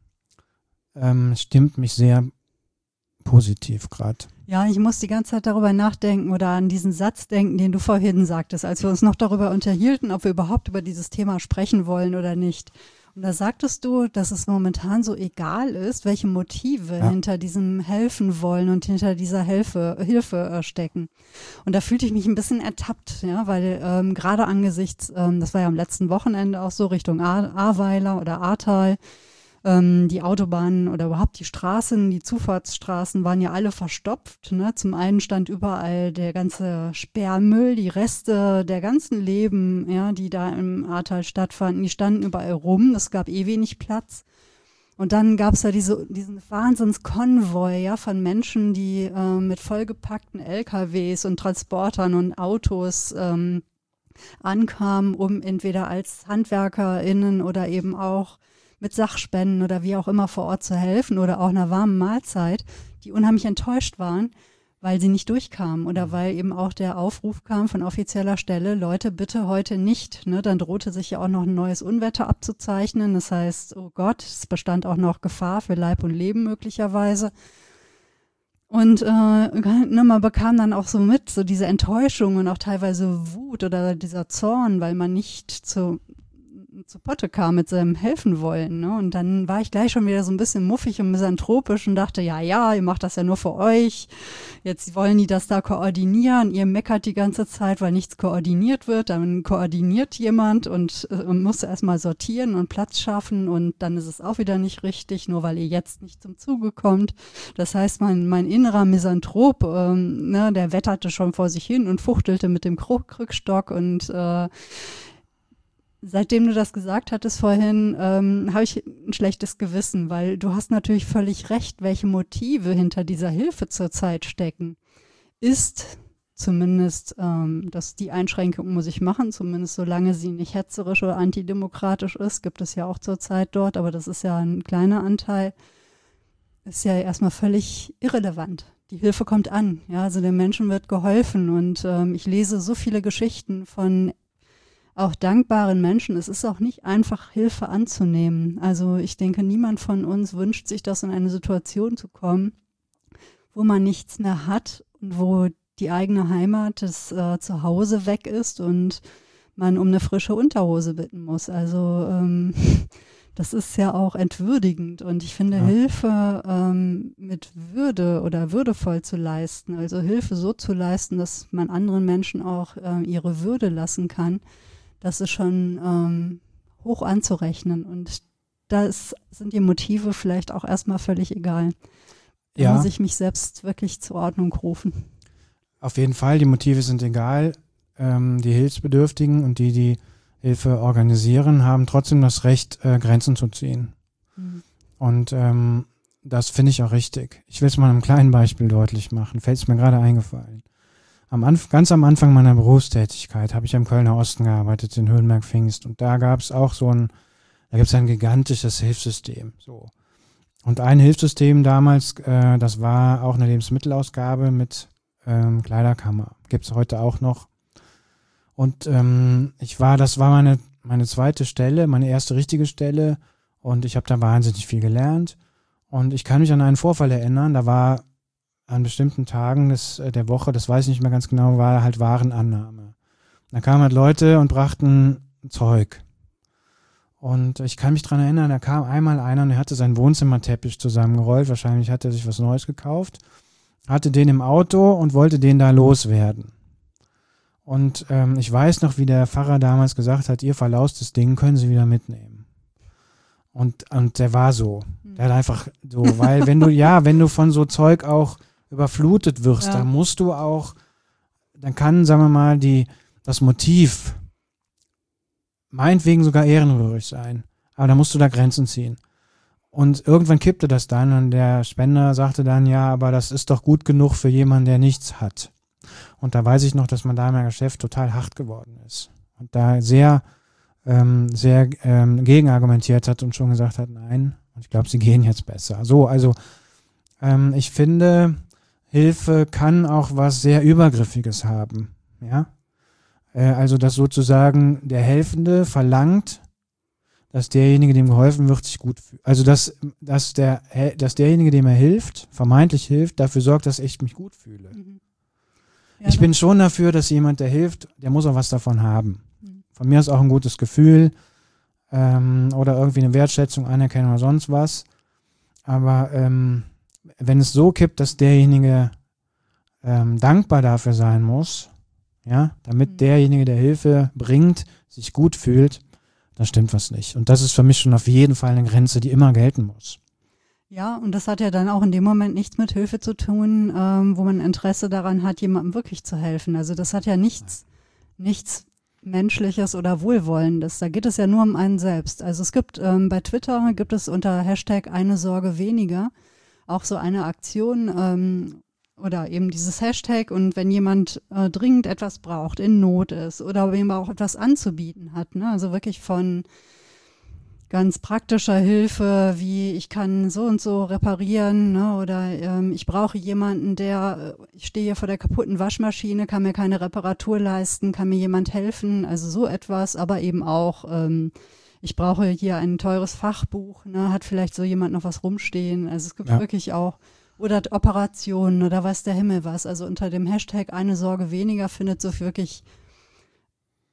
ähm, stimmt mich sehr positiv gerade. Ja, ich muss die ganze Zeit darüber nachdenken oder an diesen Satz denken, den du vorhin sagtest, als wir uns noch darüber unterhielten, ob wir überhaupt über dieses Thema sprechen wollen oder nicht. Und da sagtest du, dass es momentan so egal ist, welche Motive Ja. hinter diesem Helfen wollen und hinter dieser Hilfe, Hilfe äh, stecken. Und da fühlte ich mich ein bisschen ertappt, ja, weil ähm, gerade angesichts, ähm, das war ja am letzten Wochenende auch so Richtung A- Ahrweiler oder Ahrtal, ähm, die Autobahnen oder überhaupt die Straßen, die Zufahrtsstraßen waren ja alle verstopft. Ne? Zum einen stand überall der ganze Sperrmüll, die Reste der ganzen Leben, ja, die da im Ahrtal stattfanden, die standen überall rum. Es gab eh wenig Platz. Und dann gab es ja diese, diesen Wahnsinnskonvoi, ja, von Menschen, die äh, mit vollgepackten L K Ws und Transportern und Autos ähm, ankamen, um entweder als HandwerkerInnen oder eben auch mit Sachspenden oder wie auch immer vor Ort zu helfen oder auch einer warmen Mahlzeit, die unheimlich enttäuscht waren, weil sie nicht durchkamen oder weil eben auch der Aufruf kam von offizieller Stelle, Leute, bitte heute nicht. Ne? Dann drohte sich ja auch noch ein neues Unwetter abzuzeichnen. Das heißt, oh Gott, es bestand auch noch Gefahr für Leib und Leben möglicherweise. Und äh, ne, man bekam dann auch so mit, so diese Enttäuschung und auch teilweise Wut oder dieser Zorn, weil man nicht zu zu Potte kam mit seinem Helfen wollen. Ne? Und dann war ich gleich schon wieder so ein bisschen muffig und misanthropisch und dachte, ja, ja, ihr macht das ja nur für euch. Jetzt wollen die das da koordinieren. Ihr meckert die ganze Zeit, weil nichts koordiniert wird. Dann koordiniert jemand und äh, muss erstmal sortieren und Platz schaffen und dann ist es auch wieder nicht richtig, nur weil ihr jetzt nicht zum Zuge kommt. Das heißt, mein, mein innerer Misanthrop, ähm, ne, der wetterte schon vor sich hin und fuchtelte mit dem Krückstock und äh, seitdem du das gesagt hattest vorhin, ähm, habe ich ein schlechtes Gewissen, weil du hast natürlich völlig recht, welche Motive hinter dieser Hilfe zurzeit stecken. Ist zumindest, ähm, dass die Einschränkung muss ich machen, zumindest solange sie nicht hetzerisch oder antidemokratisch ist, gibt es ja auch zurzeit dort, aber das ist ja ein kleiner Anteil, ist ja erstmal völlig irrelevant. Die Hilfe kommt an, ja, also den Menschen wird geholfen und ähm, ich lese so viele Geschichten von auch dankbaren Menschen. Es ist auch nicht einfach, Hilfe anzunehmen. Also ich denke, niemand von uns wünscht sich, das in eine Situation zu kommen, wo man nichts mehr hat und wo die eigene Heimat, das äh, Zuhause weg ist und man um eine frische Unterhose bitten muss. Also ähm, das ist ja auch entwürdigend und ich finde, ja. Hilfe ähm, mit Würde oder würdevoll zu leisten, also Hilfe so zu leisten, dass man anderen Menschen auch äh, ihre Würde lassen kann, das ist schon ähm, hoch anzurechnen und das sind die Motive vielleicht auch erstmal völlig egal. Da ja. muss ich mich selbst wirklich zur Ordnung rufen. Auf jeden Fall, die Motive sind egal. Ähm, die Hilfsbedürftigen und die, die Hilfe organisieren, haben trotzdem das Recht, äh, Grenzen zu ziehen. Mhm. Und ähm, das finde ich auch richtig. Ich will es mal einem kleinen Beispiel deutlich machen. Fällt es mir gerade eingefallen. Am Anf- ganz am Anfang meiner Berufstätigkeit habe ich im Kölner Osten gearbeitet, in Höhenberg-Pfingst. Und da gab es auch so ein, da gibt es ein gigantisches Hilfssystem. So. Und ein Hilfssystem damals, äh, das war auch eine Lebensmittelausgabe mit ähm, Kleiderkammer. Gibt es heute auch noch. Und ähm, ich war, das war meine, meine zweite Stelle, meine erste richtige Stelle. Und ich habe da wahnsinnig viel gelernt. Und ich kann mich an einen Vorfall erinnern, da war an bestimmten Tagen des, der Woche, das weiß ich nicht mehr ganz genau, war halt Warenannahme. Da kamen halt Leute und brachten Zeug. Und ich kann mich dran erinnern, da kam einmal einer und er hatte seinen Wohnzimmerteppich zusammengerollt. Wahrscheinlich hat er sich was Neues gekauft. Hatte den im Auto und wollte den da loswerden. Und ähm, ich weiß noch, wie der Pfarrer damals gesagt hat, ihr verlaustes Ding können Sie wieder mitnehmen. Und, und der war so. Der hat einfach so, weil wenn du, ja, wenn du von so Zeug auch überflutet wirst, ja. dann musst du auch, dann kann, sagen wir mal, die, das Motiv meinetwegen sogar ehrenrührig sein. Aber da musst du da Grenzen ziehen. Und irgendwann kippte das dann und der Spender sagte dann, ja, aber das ist doch gut genug für jemanden, der nichts hat. Und da weiß ich noch, dass mein damaliger Chef total hart geworden ist. Und da sehr, ähm, sehr ähm, gegenargumentiert hat und schon gesagt hat, nein, und ich glaube, sie gehen jetzt besser. So, also ähm, ich finde, Hilfe kann auch was sehr Übergriffiges haben. Ja? Äh, also, dass sozusagen der Helfende verlangt, dass derjenige, dem geholfen wird, sich gut fühlt. Also, dass, dass, der, dass derjenige, dem er hilft, vermeintlich hilft, dafür sorgt, dass ich mich gut fühle. Mhm. Ja, ich bin schon dafür, dass jemand, der hilft, der muss auch was davon haben. Mhm. Von mir ist auch ein gutes Gefühl ähm, oder irgendwie eine Wertschätzung, Anerkennung oder sonst was. Aber ähm, wenn es so kippt, dass derjenige ähm, dankbar dafür sein muss, ja, damit mhm. derjenige, der Hilfe bringt, sich gut fühlt, dann stimmt was nicht. Und das ist für mich schon auf jeden Fall eine Grenze, die immer gelten muss. Ja, und das hat ja dann auch in dem Moment nichts mit Hilfe zu tun, ähm, wo man Interesse daran hat, jemandem wirklich zu helfen. Also das hat ja nichts, nichts Menschliches oder Wohlwollendes. Da geht es ja nur um einen selbst. Also es gibt ähm, bei Twitter, gibt es unter Hashtag eine Sorge weniger auch so eine Aktion ähm, oder eben dieses Hashtag, und wenn jemand äh, dringend etwas braucht, in Not ist oder wem auch etwas anzubieten hat, ne? Also wirklich von ganz praktischer Hilfe, wie ich kann so und so reparieren, ne? Oder ähm, ich brauche jemanden, der, ich stehe hier vor der kaputten Waschmaschine, kann mir keine Reparatur leisten, kann mir jemand helfen, also so etwas, aber eben auch, ähm, ich brauche hier ein teures Fachbuch, ne? Hat vielleicht so jemand noch was rumstehen, also es gibt ja. wirklich auch, oder Operationen oder weiß der Himmel was, also unter dem Hashtag eine Sorge weniger findet so wirklich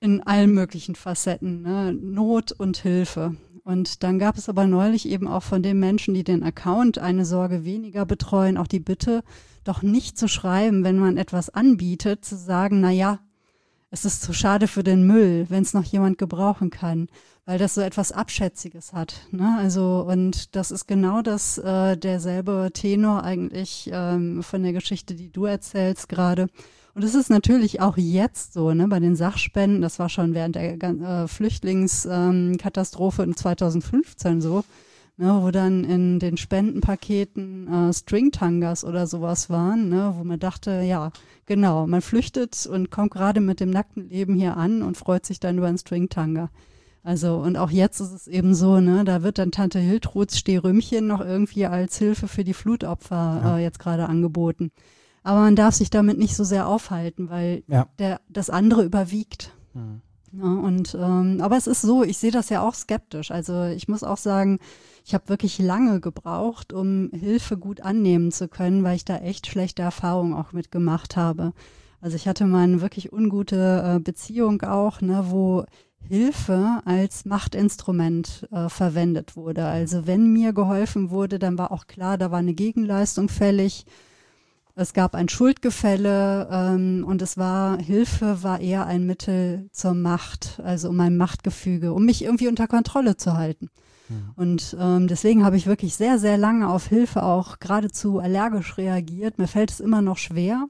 in allen möglichen Facetten, ne? Not und Hilfe. Und dann gab es aber neulich eben auch von den Menschen, die den Account Eine Sorge weniger betreuen, auch die Bitte, doch nicht zu schreiben, wenn man etwas anbietet, zu sagen, na ja, es ist zu schade für den Müll, wenn es noch jemand gebrauchen kann, weil das so etwas Abschätziges hat. Ne? Also, und das ist genau das, äh, derselbe Tenor eigentlich ähm, von der Geschichte, die du erzählst gerade. Und es ist natürlich auch jetzt so, ne, bei den Sachspenden, das war schon während der äh, Flüchtlingskatastrophe in zweitausendfünfzehn so, ne, wo dann in den Spendenpaketen äh, Stringtangas oder sowas waren, ne, wo man dachte, ja, genau, man flüchtet und kommt gerade mit dem nackten Leben hier an und freut sich dann über einen Stringtanga. Also, und auch jetzt ist es eben so, ne, da wird dann Tante Hiltruds Stehrümchen noch irgendwie als Hilfe für die Flutopfer ja. äh, jetzt gerade angeboten. Aber man darf sich damit nicht so sehr aufhalten, weil ja. der, das andere überwiegt. Mhm. Ja, und ähm, aber es ist so, ich sehe das ja auch skeptisch. Also ich muss auch sagen, ich habe wirklich lange gebraucht, um Hilfe gut annehmen zu können, weil ich da echt schlechte Erfahrungen auch mitgemacht habe. Also ich hatte mal eine wirklich ungute äh, Beziehung auch, ne, wo Hilfe als Machtinstrument äh, verwendet wurde. Also wenn mir geholfen wurde, dann war auch klar, da war eine Gegenleistung fällig. Es gab ein Schuldgefälle ähm, und es war, Hilfe war eher ein Mittel zur Macht, also um ein Machtgefüge, um mich irgendwie unter Kontrolle zu halten. Ja. Und ähm, deswegen habe ich wirklich sehr, sehr lange auf Hilfe auch geradezu allergisch reagiert. Mir fällt es immer noch schwer.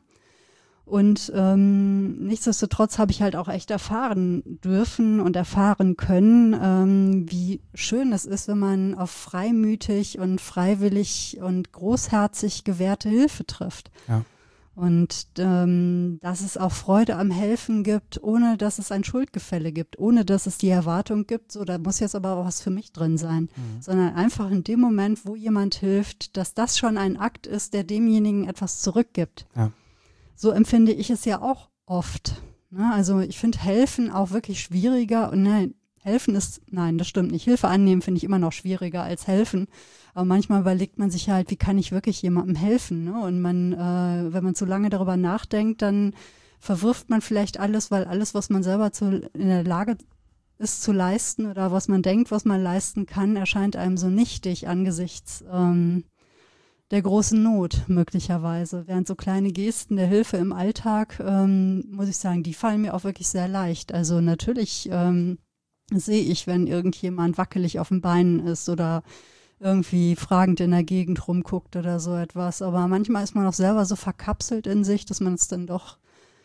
Und ähm, nichtsdestotrotz habe ich halt auch echt erfahren dürfen und erfahren können, ähm, wie schön es ist, wenn man auf freimütig und freiwillig und großherzig gewährte Hilfe trifft. Ja. Und ähm, dass es auch Freude am Helfen gibt, ohne dass es ein Schuldgefälle gibt, ohne dass es die Erwartung gibt, so da muss jetzt aber auch was für mich drin sein, mhm. sondern einfach in dem Moment, wo jemand hilft, dass das schon ein Akt ist, der demjenigen etwas zurückgibt. Ja. So empfinde ich es ja auch oft. Ne? Also ich finde Helfen auch wirklich schwieriger. Und nein, helfen ist, nein, das stimmt nicht. Hilfe annehmen finde ich immer noch schwieriger als helfen. Aber manchmal überlegt man sich halt, wie kann ich wirklich jemandem helfen? Ne? Und man, äh, wenn man zu lange darüber nachdenkt, dann verwirft man vielleicht alles, weil alles, was man selber zu, in der Lage ist zu leisten oder was man denkt, was man leisten kann, erscheint einem so nichtig angesichts ähm, der großen Not möglicherweise. Während so kleine Gesten der Hilfe im Alltag, ähm, muss ich sagen, die fallen mir auch wirklich sehr leicht. Also natürlich ähm, sehe ich, wenn irgendjemand wackelig auf den Beinen ist oder irgendwie fragend in der Gegend rumguckt oder so etwas. Aber manchmal ist man auch selber so verkapselt in sich, dass man es dann doch,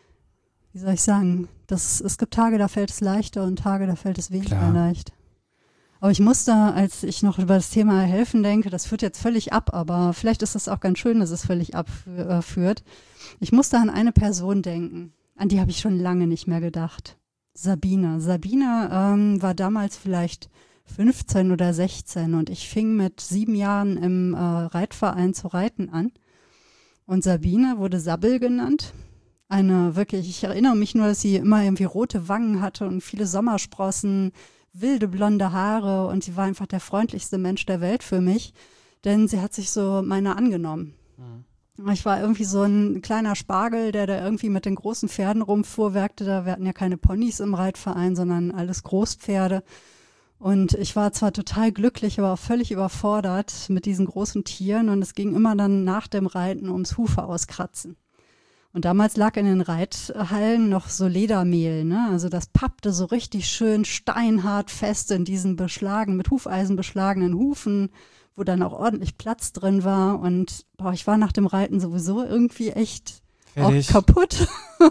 wie soll ich sagen, das, es gibt Tage, da fällt es leichter und Tage, da fällt es weniger Klar. leicht. Aber ich musste, als ich noch über das Thema Helfen denke, das führt jetzt völlig ab, aber vielleicht ist es auch ganz schön, dass es völlig abführt. Ich musste an eine Person denken, an die habe ich schon lange nicht mehr gedacht. Sabine. Sabine ähm, war damals vielleicht fünfzehn oder sechzehn und ich fing mit sieben Jahren im äh, Reitverein zu reiten an. Und Sabine wurde Sabbel genannt. Eine wirklich, ich erinnere mich nur, dass sie immer irgendwie rote Wangen hatte und viele Sommersprossen, wilde blonde Haare und sie war einfach der freundlichste Mensch der Welt für mich, denn sie hat sich so meiner angenommen. Mhm. Ich war irgendwie so ein kleiner Spargel, der da irgendwie mit den großen Pferden rumfuhrwerkte. Da, wir hatten ja keine Ponys im Reitverein, sondern alles Großpferde. Und ich war zwar total glücklich, aber auch völlig überfordert mit diesen großen Tieren und es ging immer dann nach dem Reiten ums Hufe auskratzen. Und damals lag in den Reithallen noch so Ledermehl, ne? Also das pappte so richtig schön steinhart fest in diesen beschlagen, mit Hufeisen beschlagenen Hufen, wo dann auch ordentlich Platz drin war. Und boah, ich war nach dem Reiten sowieso irgendwie echt Fertig. Auch kaputt.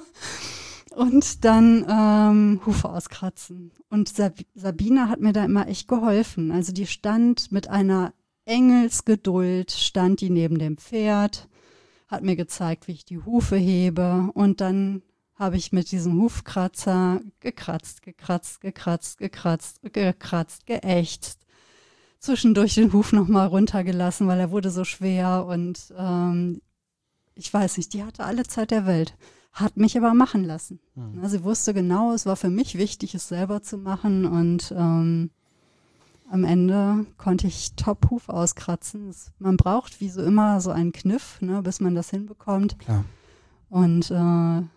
Und dann ähm, Hufe auskratzen. Und Sab- Sabine hat mir da immer echt geholfen. Also die stand mit einer Engelsgeduld, stand die neben dem Pferd, hat mir gezeigt, wie ich die Hufe hebe und dann habe ich mit diesem Hufkratzer gekratzt, gekratzt, gekratzt, gekratzt, gekratzt, geächtzt. Zwischendurch den Huf nochmal runtergelassen, weil er wurde so schwer und ähm, ich weiß nicht, die hatte alle Zeit der Welt, hat mich aber machen lassen. Mhm. Also sie wusste genau, es war für mich wichtig, es selber zu machen und ähm, am Ende konnte ich top Huf auskratzen. Es, man braucht wie so immer so einen Kniff, ne, bis man das hinbekommt. Klar. Und äh,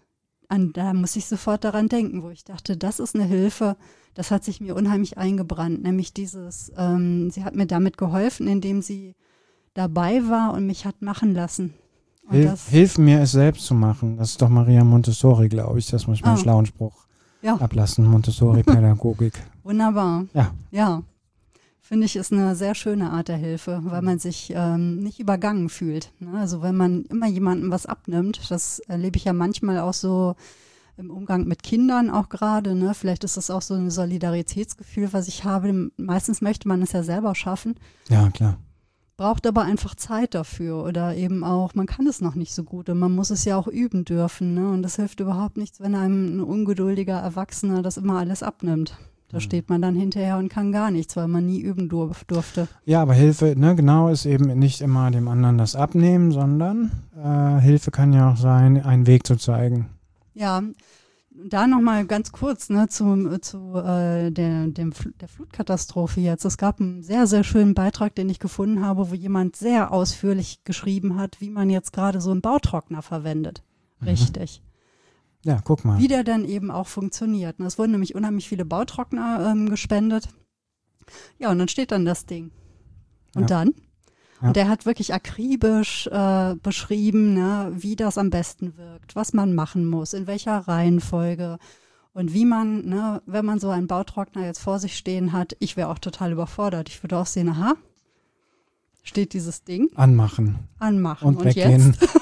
an, da muss ich sofort daran denken, wo ich dachte, das ist eine Hilfe, das hat sich mir unheimlich eingebrannt, nämlich dieses, ähm, sie hat mir damit geholfen, indem sie dabei war und mich hat machen lassen. Und Hilf, das, hilf mir, es selbst zu machen. Das ist doch Maria Montessori, glaube ich. Das muss ich mal einen Ah. schlauen Spruch ja, ablassen. Montessori-Pädagogik. wunderbar. Ja. Ja, finde ich, ist eine sehr schöne Art der Hilfe, weil man sich ähm, nicht übergangen fühlt. Ne? Also wenn man immer jemandem was abnimmt, das erlebe ich ja manchmal auch so im Umgang mit Kindern auch gerade. Ne? Vielleicht ist das auch so ein Solidaritätsgefühl, was ich habe. Meistens möchte man es ja selber schaffen, Ja, klar. braucht aber einfach Zeit dafür oder eben auch, man kann es noch nicht so gut und man muss es ja auch üben dürfen. Ne? Und das hilft überhaupt nichts, wenn einem ein ungeduldiger Erwachsener das immer alles abnimmt. Da Mhm. steht man dann hinterher und kann gar nichts, weil man nie üben durf, durfte. Ja, aber Hilfe, ne, genau, ist eben nicht immer dem anderen das Abnehmen, sondern äh, Hilfe kann ja auch sein, einen Weg zu zeigen. Ja, da nochmal ganz kurz ne, zu, zu äh, der, dem, Fl- der Flutkatastrophe jetzt. Es gab einen sehr, sehr schönen Beitrag, den ich gefunden habe, wo jemand sehr ausführlich geschrieben hat, wie man jetzt gerade so einen Bautrockner verwendet. Mhm. Richtig. Ja, guck mal. Wie der dann eben auch funktioniert. Und es wurden nämlich unheimlich viele Bautrockner ähm, gespendet. Ja, und dann steht dann das Ding. Und Ja. dann? Ja. Und der hat wirklich akribisch äh, beschrieben, ne, wie das am besten wirkt, was man machen muss, in welcher Reihenfolge und wie man, ne, wenn man so einen Bautrockner jetzt vor sich stehen hat, ich wäre auch total überfordert. Ich würde auch sehen, aha, steht dieses Ding, Anmachen anmachen. und, Und weggehen. jetzt?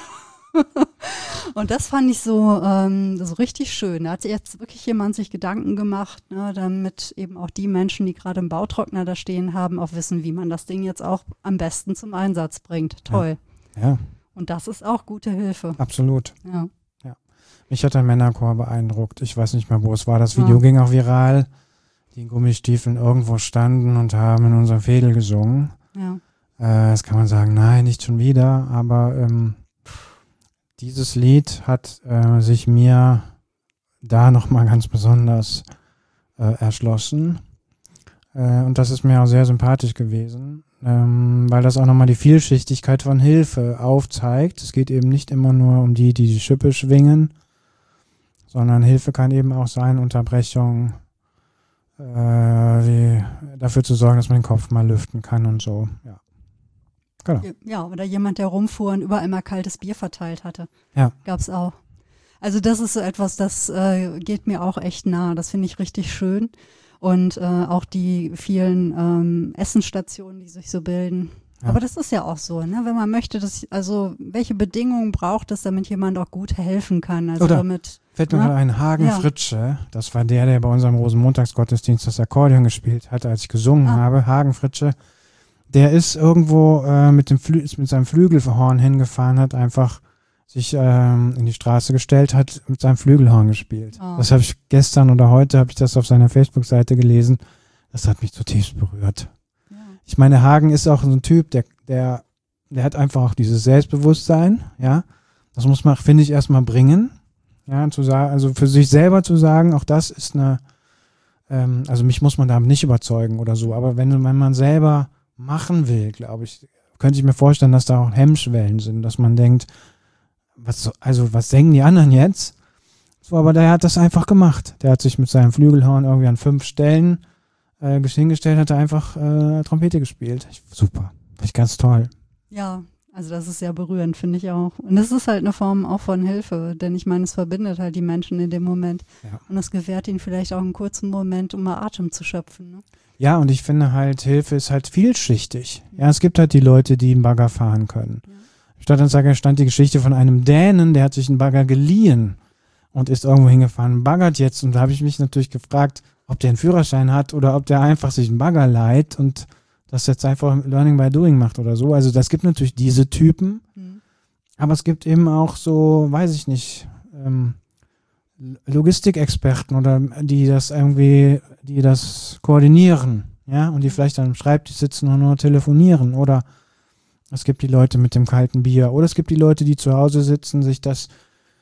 Und das fand ich so, ähm, so richtig schön. Da hat jetzt wirklich jemand sich Gedanken gemacht, ne, damit eben auch die Menschen, die gerade im Bautrockner da stehen haben, auch wissen, wie man das Ding jetzt auch am besten zum Einsatz bringt. Toll. Ja, Und das ist auch gute Hilfe. absolut. Ja. Mich hat ein Männerchor beeindruckt. Ich weiß nicht mehr, wo es war. Das Video Ja. ging auch viral. Die in Gummistiefeln irgendwo standen und haben in unserem Fädel gesungen. Ja. Äh, das kann man sagen, nein, nicht schon wieder. Aber ähm, dieses Lied hat äh, sich mir da nochmal ganz besonders äh, erschlossen. Äh, und das ist mir auch sehr sympathisch gewesen, ähm, weil das auch nochmal die Vielschichtigkeit von Hilfe aufzeigt. Es geht eben nicht immer nur um die, die die Schippe schwingen, sondern Hilfe kann eben auch sein, Unterbrechung, äh, wie dafür zu sorgen, dass man den Kopf mal lüften kann und so. Ja, genau. Ja, oder jemand, der rumfuhr und überall mal kaltes Bier verteilt hatte. Ja. Gab's auch. Also das ist so etwas, das äh, geht mir auch echt nah. Das finde ich richtig schön. Und äh, auch die vielen ähm, Essensstationen, die sich so bilden. Ja. Aber das ist ja auch so, ne? Wenn man möchte, dass, also welche Bedingungen braucht es, damit jemand auch gut helfen kann? Also Oder damit, fällt mir Ja. gerade ein, Hagen Ja. Fritsche, das war der, der bei unserem Rosenmontagsgottesdienst das Akkordeon gespielt hat, als ich gesungen Ah. habe. Hagen Fritsche, der ist irgendwo äh, mit, dem Flü ist mit seinem Flügelhorn hingefahren, hat einfach sich ähm, in die Straße gestellt, hat mit seinem Flügelhorn gespielt. Oh. Das habe ich gestern oder heute, habe ich das auf seiner Facebook-Seite gelesen. Das hat mich zutiefst berührt. ja. Ich meine, Hagen ist auch so ein Typ, der, der, der hat einfach auch dieses Selbstbewusstsein, ja. Das muss man, finde ich, erstmal bringen. Ja, zu sagen, also für sich selber zu sagen, auch das ist eine, ähm, also mich muss man damit nicht überzeugen oder so, aber wenn, wenn man selber machen will, glaube ich, könnte ich mir vorstellen, dass da auch Hemmschwellen sind, dass man denkt, was, so- also was denken die anderen jetzt? So, aber der hat das einfach gemacht. Der hat sich mit seinem Flügelhorn irgendwie an fünf Stellen äh, hingestellt, hat er einfach äh, Trompete gespielt. Ich, super. Fand ich ganz toll. Ja, also das ist sehr berührend, finde ich auch. Und das ist halt eine Form auch von Hilfe, denn ich meine, es verbindet halt die Menschen in dem Moment. Ja. Und es gewährt ihnen vielleicht auch einen kurzen Moment, um mal Atem zu schöpfen. Ne? Ja, und ich finde halt, Hilfe ist halt vielschichtig. Ja, es gibt halt die Leute, die einen Bagger fahren können. Ja. Im Stadtanzeiger stand die Geschichte von einem Dänen, der hat sich einen Bagger geliehen und ist irgendwo hingefahren, baggert jetzt. Und da habe ich mich natürlich gefragt, ob der einen Führerschein hat oder ob der einfach sich einen Bagger leiht und das jetzt einfach Learning by Doing macht oder so. Also das gibt natürlich diese Typen, Mhm. aber es gibt eben auch so, weiß ich nicht, ähm, Logistikexperten oder die das irgendwie, die das koordinieren, ja, und die vielleicht am Schreibtisch sitzen und nur telefonieren. Oder es gibt die Leute mit dem kalten Bier. Oder es gibt die Leute, die zu Hause sitzen, sich das,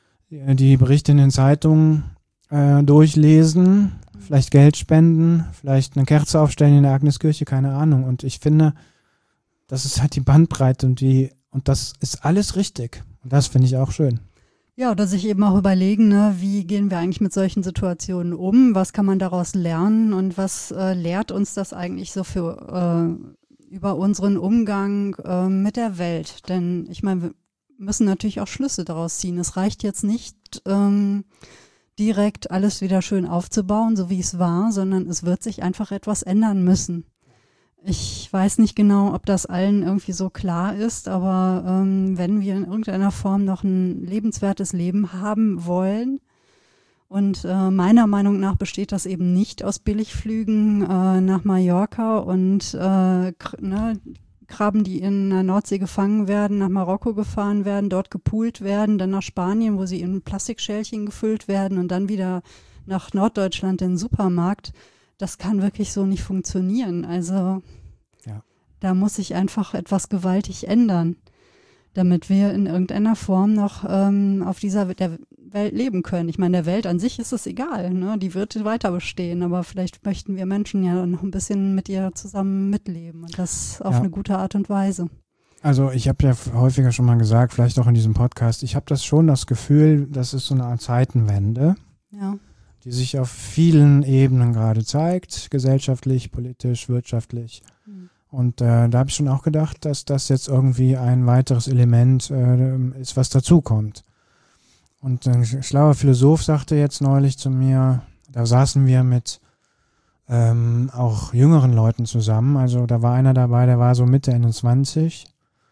die Berichte in den Zeitungen äh, durchlesen, vielleicht Geld spenden, vielleicht eine Kerze aufstellen in der Agneskirche, keine Ahnung. Und ich finde, das ist halt die Bandbreite und die, und das ist alles richtig. Und das finde ich auch schön. Ja, oder sich eben auch überlegen, ne, wie gehen wir eigentlich mit solchen Situationen um, was kann man daraus lernen und was äh, lehrt uns das eigentlich so für äh, über unseren Umgang äh, mit der Welt. Denn ich meine, wir müssen natürlich auch Schlüsse daraus ziehen. Es reicht jetzt nicht, ähm, direkt alles wieder schön aufzubauen, so wie es war, sondern es wird sich einfach etwas ändern müssen. Ich weiß nicht genau, ob das allen irgendwie so klar ist, aber ähm, wenn wir in irgendeiner Form noch ein lebenswertes Leben haben wollen, und äh, meiner Meinung nach besteht das eben nicht aus Billigflügen äh, nach Mallorca und äh, kr- ne, Krabben, die in der Nordsee gefangen werden, nach Marokko gefahren werden, dort gepoolt werden, dann nach Spanien, wo sie in Plastikschälchen gefüllt werden und dann wieder nach Norddeutschland in den Supermarkt. Das kann wirklich so nicht funktionieren. Also ja. Da muss sich einfach etwas gewaltig ändern, damit wir in irgendeiner Form noch ähm, auf dieser der Welt leben können. Ich meine, der Welt an sich ist es egal, ne? Die wird weiter bestehen, aber vielleicht möchten wir Menschen ja noch ein bisschen mit ihr zusammen mitleben und das auf ja. eine gute Art und Weise. Also ich habe ja häufiger schon mal gesagt, vielleicht auch in diesem Podcast, ich habe das schon das Gefühl, das ist so eine Art Zeitenwende, Ja. die sich auf vielen Ebenen gerade zeigt, gesellschaftlich, politisch, wirtschaftlich. Mhm. Und äh, da habe ich schon auch gedacht, dass das jetzt irgendwie ein weiteres Element äh, ist, was dazukommt. Und ein schlauer Philosoph sagte jetzt neulich zu mir, da saßen wir mit ähm, auch jüngeren Leuten zusammen, also da war einer dabei, der war so Mitte, Ende zwanzig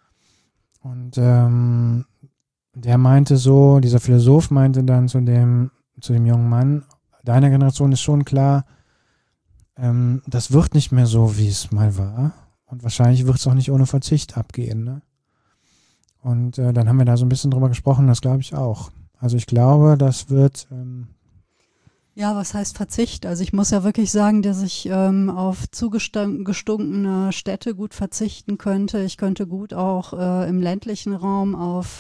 und ähm, der meinte so, dieser Philosoph meinte dann zu dem, zu dem jungen Mann, deiner Generation ist schon klar, ähm, das wird nicht mehr so, wie es mal war. Und wahrscheinlich wird es auch nicht ohne Verzicht abgehen. Ne? Und äh, dann haben wir da so ein bisschen drüber gesprochen, das glaube ich auch. Also ich glaube, das wird... Ähm Ja, was heißt Verzicht? Also ich muss ja wirklich sagen, dass ich ähm, auf zugestunkene Städte gut verzichten könnte. Ich könnte gut auch äh, im ländlichen Raum auf,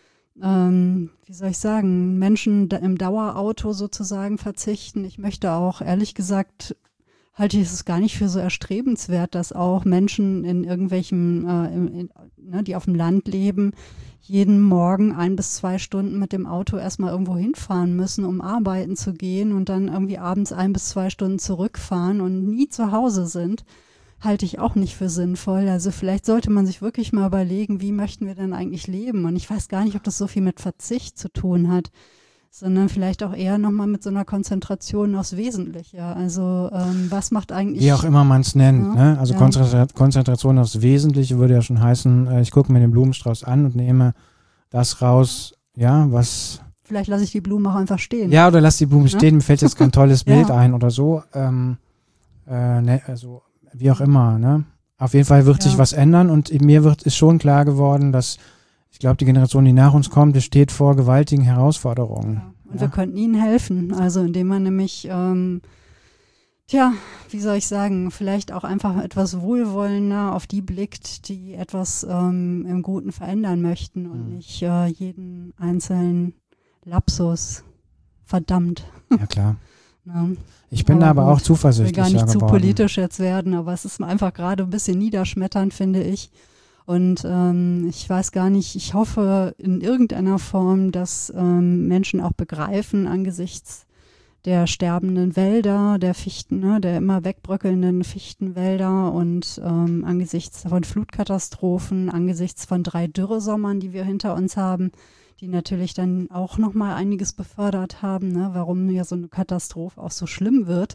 ähm, wie soll ich sagen, Menschen da im Dauerauto sozusagen verzichten. Ich möchte auch, ehrlich gesagt, halte ich es gar nicht für so erstrebenswert, dass auch Menschen in irgendwelchen, äh, in, in, ne, die auf dem Land leben, jeden Morgen ein bis zwei Stunden mit dem Auto erstmal irgendwo hinfahren müssen, um arbeiten zu gehen und dann irgendwie abends ein bis zwei Stunden zurückfahren und nie zu Hause sind, halte ich auch nicht für sinnvoll. Also vielleicht sollte man sich wirklich mal überlegen, wie möchten wir denn eigentlich leben? Und ich weiß gar nicht, ob das so viel mit Verzicht zu tun hat, sondern vielleicht auch eher nochmal mit so einer Konzentration aufs Wesentliche. Also ähm, was macht eigentlich... Wie auch immer man es nennt. Ja, ne? Also ja. Konzentra- Konzentration aufs Wesentliche würde ja schon heißen, äh, ich gucke mir den Blumenstrauß an und nehme das raus, ja, was... Vielleicht lasse ich die Blumen auch einfach stehen. Ja, oder lass die Blumen Ja? stehen, mir fällt jetzt kein tolles Bild Ja. ein oder so. Ähm, äh, ne, also wie auch immer. Ne? Auf jeden Fall wird Ja. sich was ändern und mir wird ist schon klar geworden, dass ich glaube, die Generation, die nach uns kommt, die steht vor gewaltigen Herausforderungen. Ja. Und Ja. wir könnten ihnen helfen, also indem man nämlich, ähm, tja, wie soll ich sagen, vielleicht auch einfach etwas wohlwollender auf die blickt, die etwas ähm, im Guten verändern möchten und Mhm. nicht äh, jeden einzelnen Lapsus verdammt. Ja, klar. Ne? Ich bin Aber da aber gut, auch Ich will zuversichtlich gar nicht zu geworden. politisch jetzt werden, aber es ist einfach gerade ein bisschen niederschmetternd, finde ich. Und ähm, ich weiß gar nicht, ich hoffe in irgendeiner Form, dass ähm, Menschen auch begreifen angesichts der sterbenden Wälder, der Fichten, ne, der immer wegbröckelnden Fichtenwälder und ähm, angesichts von Flutkatastrophen, angesichts von drei Dürresommern, die wir hinter uns haben, die natürlich dann auch nochmal einiges befördert haben, ne, warum ja so eine Katastrophe auch so schlimm wird.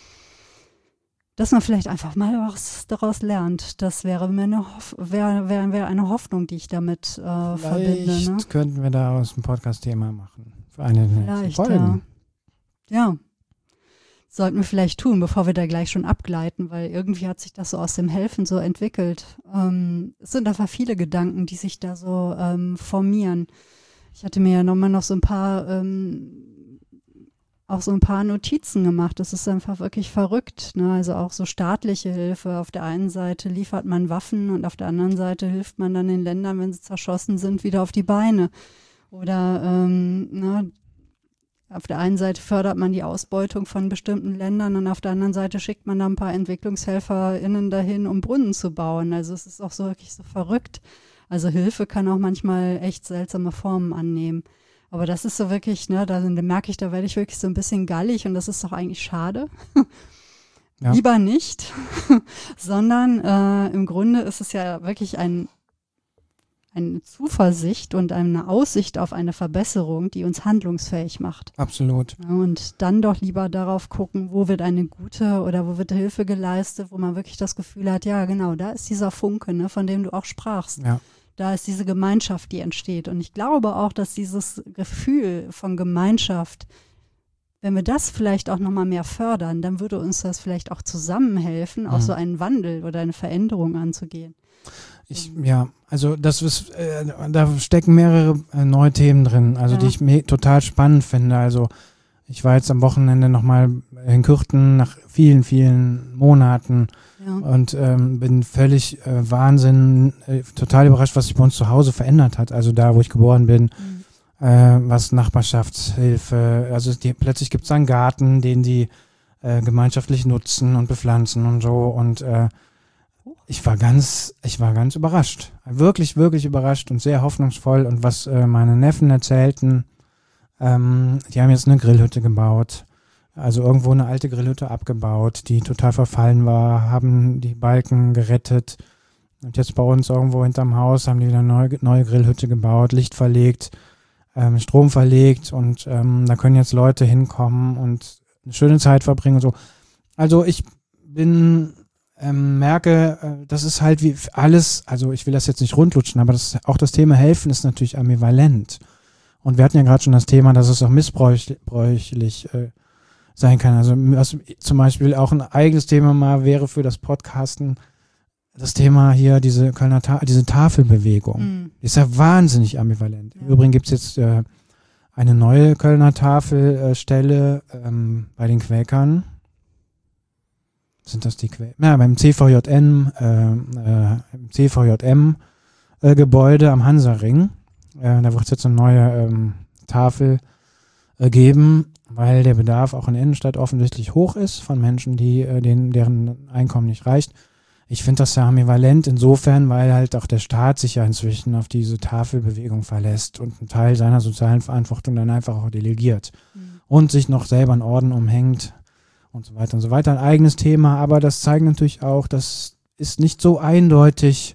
Dass man vielleicht einfach mal was daraus lernt. Das wäre mir eine, Hoff- wär, wär, wär eine Hoffnung, die ich damit äh, verbinde. Vielleicht Ne? könnten wir daraus ein Podcast-Thema machen. Für eine der nächsten Vielleicht, Folgen. ja. Ja, sollten wir vielleicht tun, bevor wir da gleich schon abgleiten, weil irgendwie hat sich das so aus dem Helfen so entwickelt. Ähm, es sind einfach viele Gedanken, die sich da so ähm, formieren. Ich hatte mir ja nochmal noch so ein paar ähm, auch so ein paar Notizen gemacht. Das ist einfach wirklich verrückt. Ne? Also auch so staatliche Hilfe. Auf der einen Seite liefert man Waffen und auf der anderen Seite hilft man dann den Ländern, wenn sie zerschossen sind, wieder auf die Beine. Oder ähm, ne, auf der einen Seite fördert man die Ausbeutung von bestimmten Ländern und auf der anderen Seite schickt man da ein paar EntwicklungshelferInnen dahin, um Brunnen zu bauen. Also es ist auch so wirklich so verrückt. Also Hilfe kann auch manchmal echt seltsame Formen annehmen. Aber das ist so wirklich, ne, da, da merke ich, da werde ich wirklich so ein bisschen gallig und das ist doch eigentlich schade. Ja. Lieber nicht, sondern äh, im Grunde ist es ja wirklich ein, eine Zuversicht und eine Aussicht auf eine Verbesserung, die uns handlungsfähig macht. Absolut. Und dann doch lieber darauf gucken, wo wird eine gute oder wo wird Hilfe geleistet, wo man wirklich das Gefühl hat, ja genau, da ist dieser Funke, ne, von dem du auch sprachst. Ja. Da ist diese Gemeinschaft, die entsteht. Und ich glaube auch, dass dieses Gefühl von Gemeinschaft, wenn wir das vielleicht auch nochmal mehr fördern, dann würde uns das vielleicht auch zusammenhelfen, auch mhm. so einen Wandel oder eine Veränderung anzugehen. Ich, ja, also das ist, äh, da stecken mehrere äh, neue Themen drin, also ja. die ich me- total spannend finde. Also ich war jetzt am Wochenende nochmal in Kürten nach vielen, vielen Monaten ja. und ähm, bin völlig äh, Wahnsinn, äh, total überrascht, was sich bei uns zu Hause verändert hat. Also da, wo ich geboren bin. Mhm. was Nachbarschaftshilfe, also die, plötzlich gibt es einen Garten, den die äh, gemeinschaftlich nutzen und bepflanzen und so und äh, ich war ganz, ich war ganz überrascht, wirklich, wirklich überrascht und sehr hoffnungsvoll und was äh, meine Neffen erzählten, ähm, die haben jetzt eine Grillhütte gebaut, also irgendwo eine alte Grillhütte abgebaut, die total verfallen war, haben die Balken gerettet und jetzt bei uns irgendwo hinterm Haus haben die wieder eine neue, neue Grillhütte gebaut, Licht verlegt, Ähm, Strom verlegt und ähm, da können jetzt Leute hinkommen und eine schöne Zeit verbringen und so. Also ich bin, ähm, merke, äh, das ist halt wie alles, also ich will das jetzt nicht rundlutschen, aber das, auch das Thema Helfen ist natürlich ambivalent. Und wir hatten ja gerade schon das Thema, dass es auch missbräuchlich äh, sein kann. Also was zum Beispiel auch ein eigenes Thema mal wäre für das Podcasten, das Thema hier, diese Kölner Ta- diese Tafelbewegung, mm. ist ja wahnsinnig ambivalent. Ja. Im Übrigen gibt es jetzt äh, eine neue Kölner Tafelstelle äh, ähm, bei den Quäkern. Sind das die Quäker? Ja, beim C V J M, äh, äh, im C V J M-Gebäude äh, am Hansaring. Äh, da wird es jetzt eine neue ähm, Tafel äh, geben, weil der Bedarf auch in der Innenstadt offensichtlich hoch ist von Menschen, die äh, denen, deren Einkommen nicht reicht. Ich finde das ja ambivalent insofern, weil halt auch der Staat sich ja inzwischen auf diese Tafelbewegung verlässt und einen Teil seiner sozialen Verantwortung dann einfach auch delegiert mhm. und sich noch selber einen Orden umhängt und so weiter und so weiter. Ein eigenes Thema, aber das zeigt natürlich auch, das ist nicht so eindeutig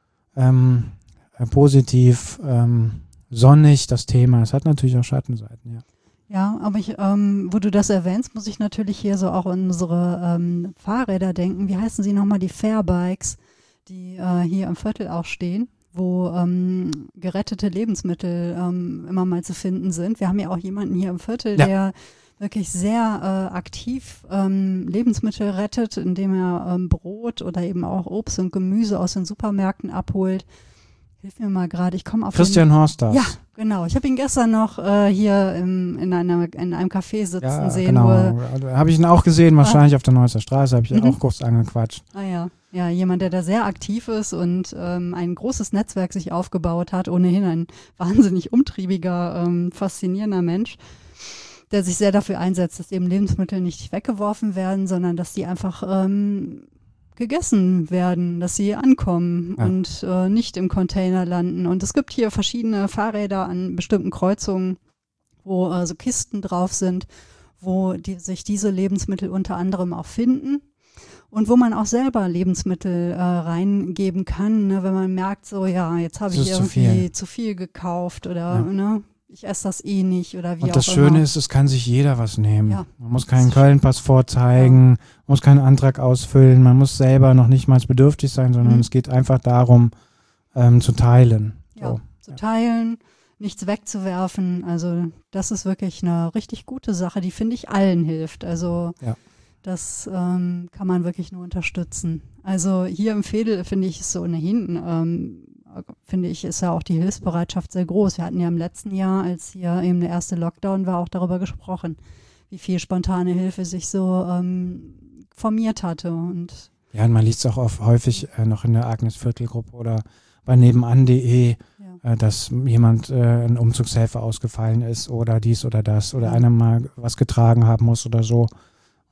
ähm, äh, positiv, ähm, sonnig, das Thema. Es hat natürlich auch Schattenseiten, ja. Ja, aber ich, ähm, wo du das erwähnst, muss ich natürlich hier so auch an unsere ähm, Fahrräder denken. Wie heißen sie nochmal? Die Fairbikes, die äh, hier im Viertel auch stehen, wo ähm, gerettete Lebensmittel ähm, immer mal zu finden sind. Wir haben ja auch jemanden hier im Viertel, ja. der wirklich sehr äh, aktiv ähm, Lebensmittel rettet, indem er ähm, Brot oder eben auch Obst und Gemüse aus den Supermärkten abholt. Hilf mir mal gerade, ich komme auf Christian den, Horsters. Ja, genau. Ich habe ihn gestern noch äh, hier im, in, einer, in einem Café sitzen ja, sehen. Genau, habe ich ihn auch gesehen, wahrscheinlich ah. auf der Neusser Straße, habe ich ihn mhm. auch kurz angequatscht. Ah ja, ja, jemand, der da sehr aktiv ist und ähm, ein großes Netzwerk sich aufgebaut hat, ohnehin ein wahnsinnig umtriebiger, ähm, faszinierender Mensch, der sich sehr dafür einsetzt, dass eben Lebensmittel nicht weggeworfen werden, sondern dass die einfach ähm, gegessen werden, dass sie ankommen ja. und äh, nicht im Container landen. Und es gibt hier verschiedene Fahrräder an bestimmten Kreuzungen, wo äh, so Kisten drauf sind, wo die, sich diese Lebensmittel unter anderem auch finden und wo man auch selber Lebensmittel äh, reingeben kann, ne, wenn man merkt, so ja, jetzt habe ich irgendwie zu viel. zu viel gekauft oder ja. ne, ich esse das eh nicht oder wie auch immer. Und das Schöne ist, es kann sich jeder was nehmen. Ja. Man muss keinen Köln-Pass vorzeigen, ja. muss keinen Antrag ausfüllen, man muss selber noch nicht mal bedürftig sein, sondern mhm. es geht einfach darum, ähm, zu teilen. Ja, so. zu ja. teilen, nichts wegzuwerfen. Also das ist wirklich eine richtig gute Sache, die, finde ich, allen hilft. Also ja. das ähm, kann man wirklich nur unterstützen. Also hier im Veedel, finde ich, ist so ohnehin ähm, finde ich, ist ja auch die Hilfsbereitschaft sehr groß. Wir hatten ja im letzten Jahr, als hier eben der erste Lockdown war, auch darüber gesprochen, wie viel spontane Hilfe sich so ähm, formiert hatte. Und ja, und man liest es auch oft, häufig äh, noch in der Agnes-Viertel-Gruppe oder bei nebenan punkt de, ja. äh, dass jemand äh, ein Umzugshelfer ausgefallen ist oder dies oder das oder ja. einer mal was getragen haben muss oder so.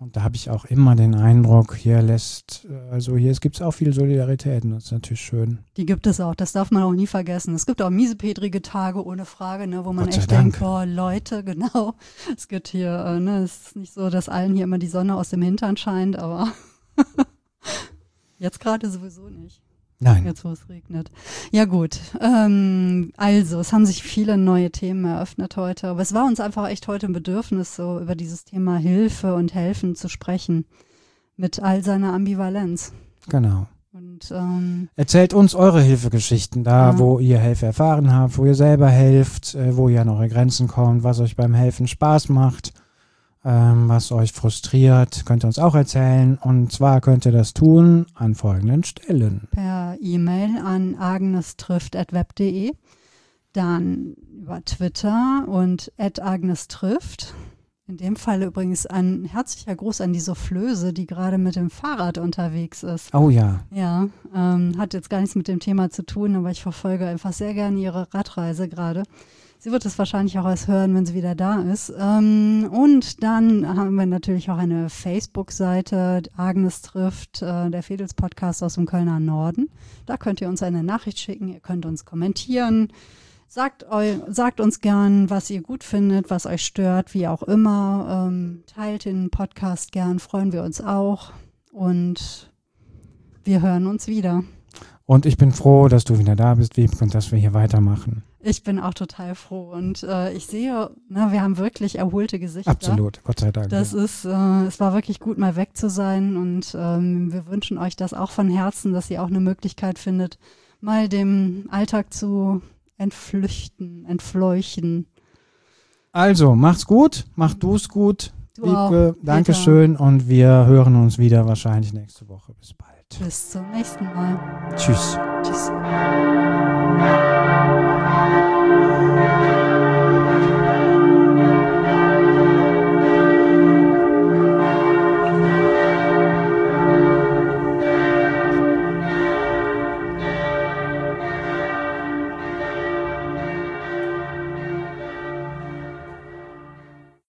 Und da habe ich auch immer den Eindruck, hier lässt, also hier gibt es auch viel Solidarität und das ist natürlich schön. Die gibt es auch, das darf man auch nie vergessen. Es gibt auch miesepetrige Tage, ohne Frage, ne, wo man Gott sei echt Dank. denkt, boah, Leute, genau, es gibt hier, äh, ne, es ist nicht so, dass allen hier immer die Sonne aus dem Hintern scheint, aber jetzt gerade sowieso nicht. Nein. Jetzt, wo es regnet. Ja gut, ähm, also es haben sich viele neue Themen eröffnet heute, aber es war uns einfach echt heute ein Bedürfnis, so über dieses Thema Hilfe und Helfen zu sprechen, mit all seiner Ambivalenz. Genau. Und ähm, Erzählt uns eure Hilfegeschichten, da ja. wo ihr Hilfe erfahren habt, wo ihr selber helft, äh, wo ihr an eure Grenzen kommt, was euch beim Helfen Spaß macht, ähm, was euch frustriert, könnt ihr uns auch erzählen. Und zwar könnt ihr das tun an folgenden Stellen. Per E-Mail an agnestrifft at web punkt de, dann über Twitter und at agnestrifft. In dem Fall übrigens ein herzlicher Gruß an die Soufflöse, die gerade mit dem Fahrrad unterwegs ist. Oh ja. Ja, ähm, hat jetzt gar nichts mit dem Thema zu tun, aber ich verfolge einfach sehr gerne ihre Radreise gerade. Sie wird es wahrscheinlich auch erst hören, wenn sie wieder da ist. Ähm, und dann haben wir natürlich auch eine Facebook-Seite, Agnes trifft, äh, der Fedels-Podcast aus dem Kölner Norden. Da könnt ihr uns eine Nachricht schicken, ihr könnt uns kommentieren. Sagt, eu, sagt uns gern, was ihr gut findet, was euch stört, wie auch immer. Ähm, teilt den Podcast gern, freuen wir uns auch. Und wir hören uns wieder. Und ich bin froh, dass du wieder da bist, Wiebke, und dass wir hier weitermachen. Ich bin auch total froh und äh, ich sehe, na, wir haben wirklich erholte Gesichter. Absolut, Gott sei Dank. Das ja. ist, äh, es war wirklich gut, mal weg zu sein und ähm, wir wünschen euch das auch von Herzen, dass ihr auch eine Möglichkeit findet, mal dem Alltag zu entflüchten, entfleuchten. Also, macht's gut, mach du's gut. Du Wiebke, auch, Dankeschön und wir hören uns wieder wahrscheinlich nächste Woche. Bis bald. Bis zum nächsten Mal. Tschüss. Tschüss.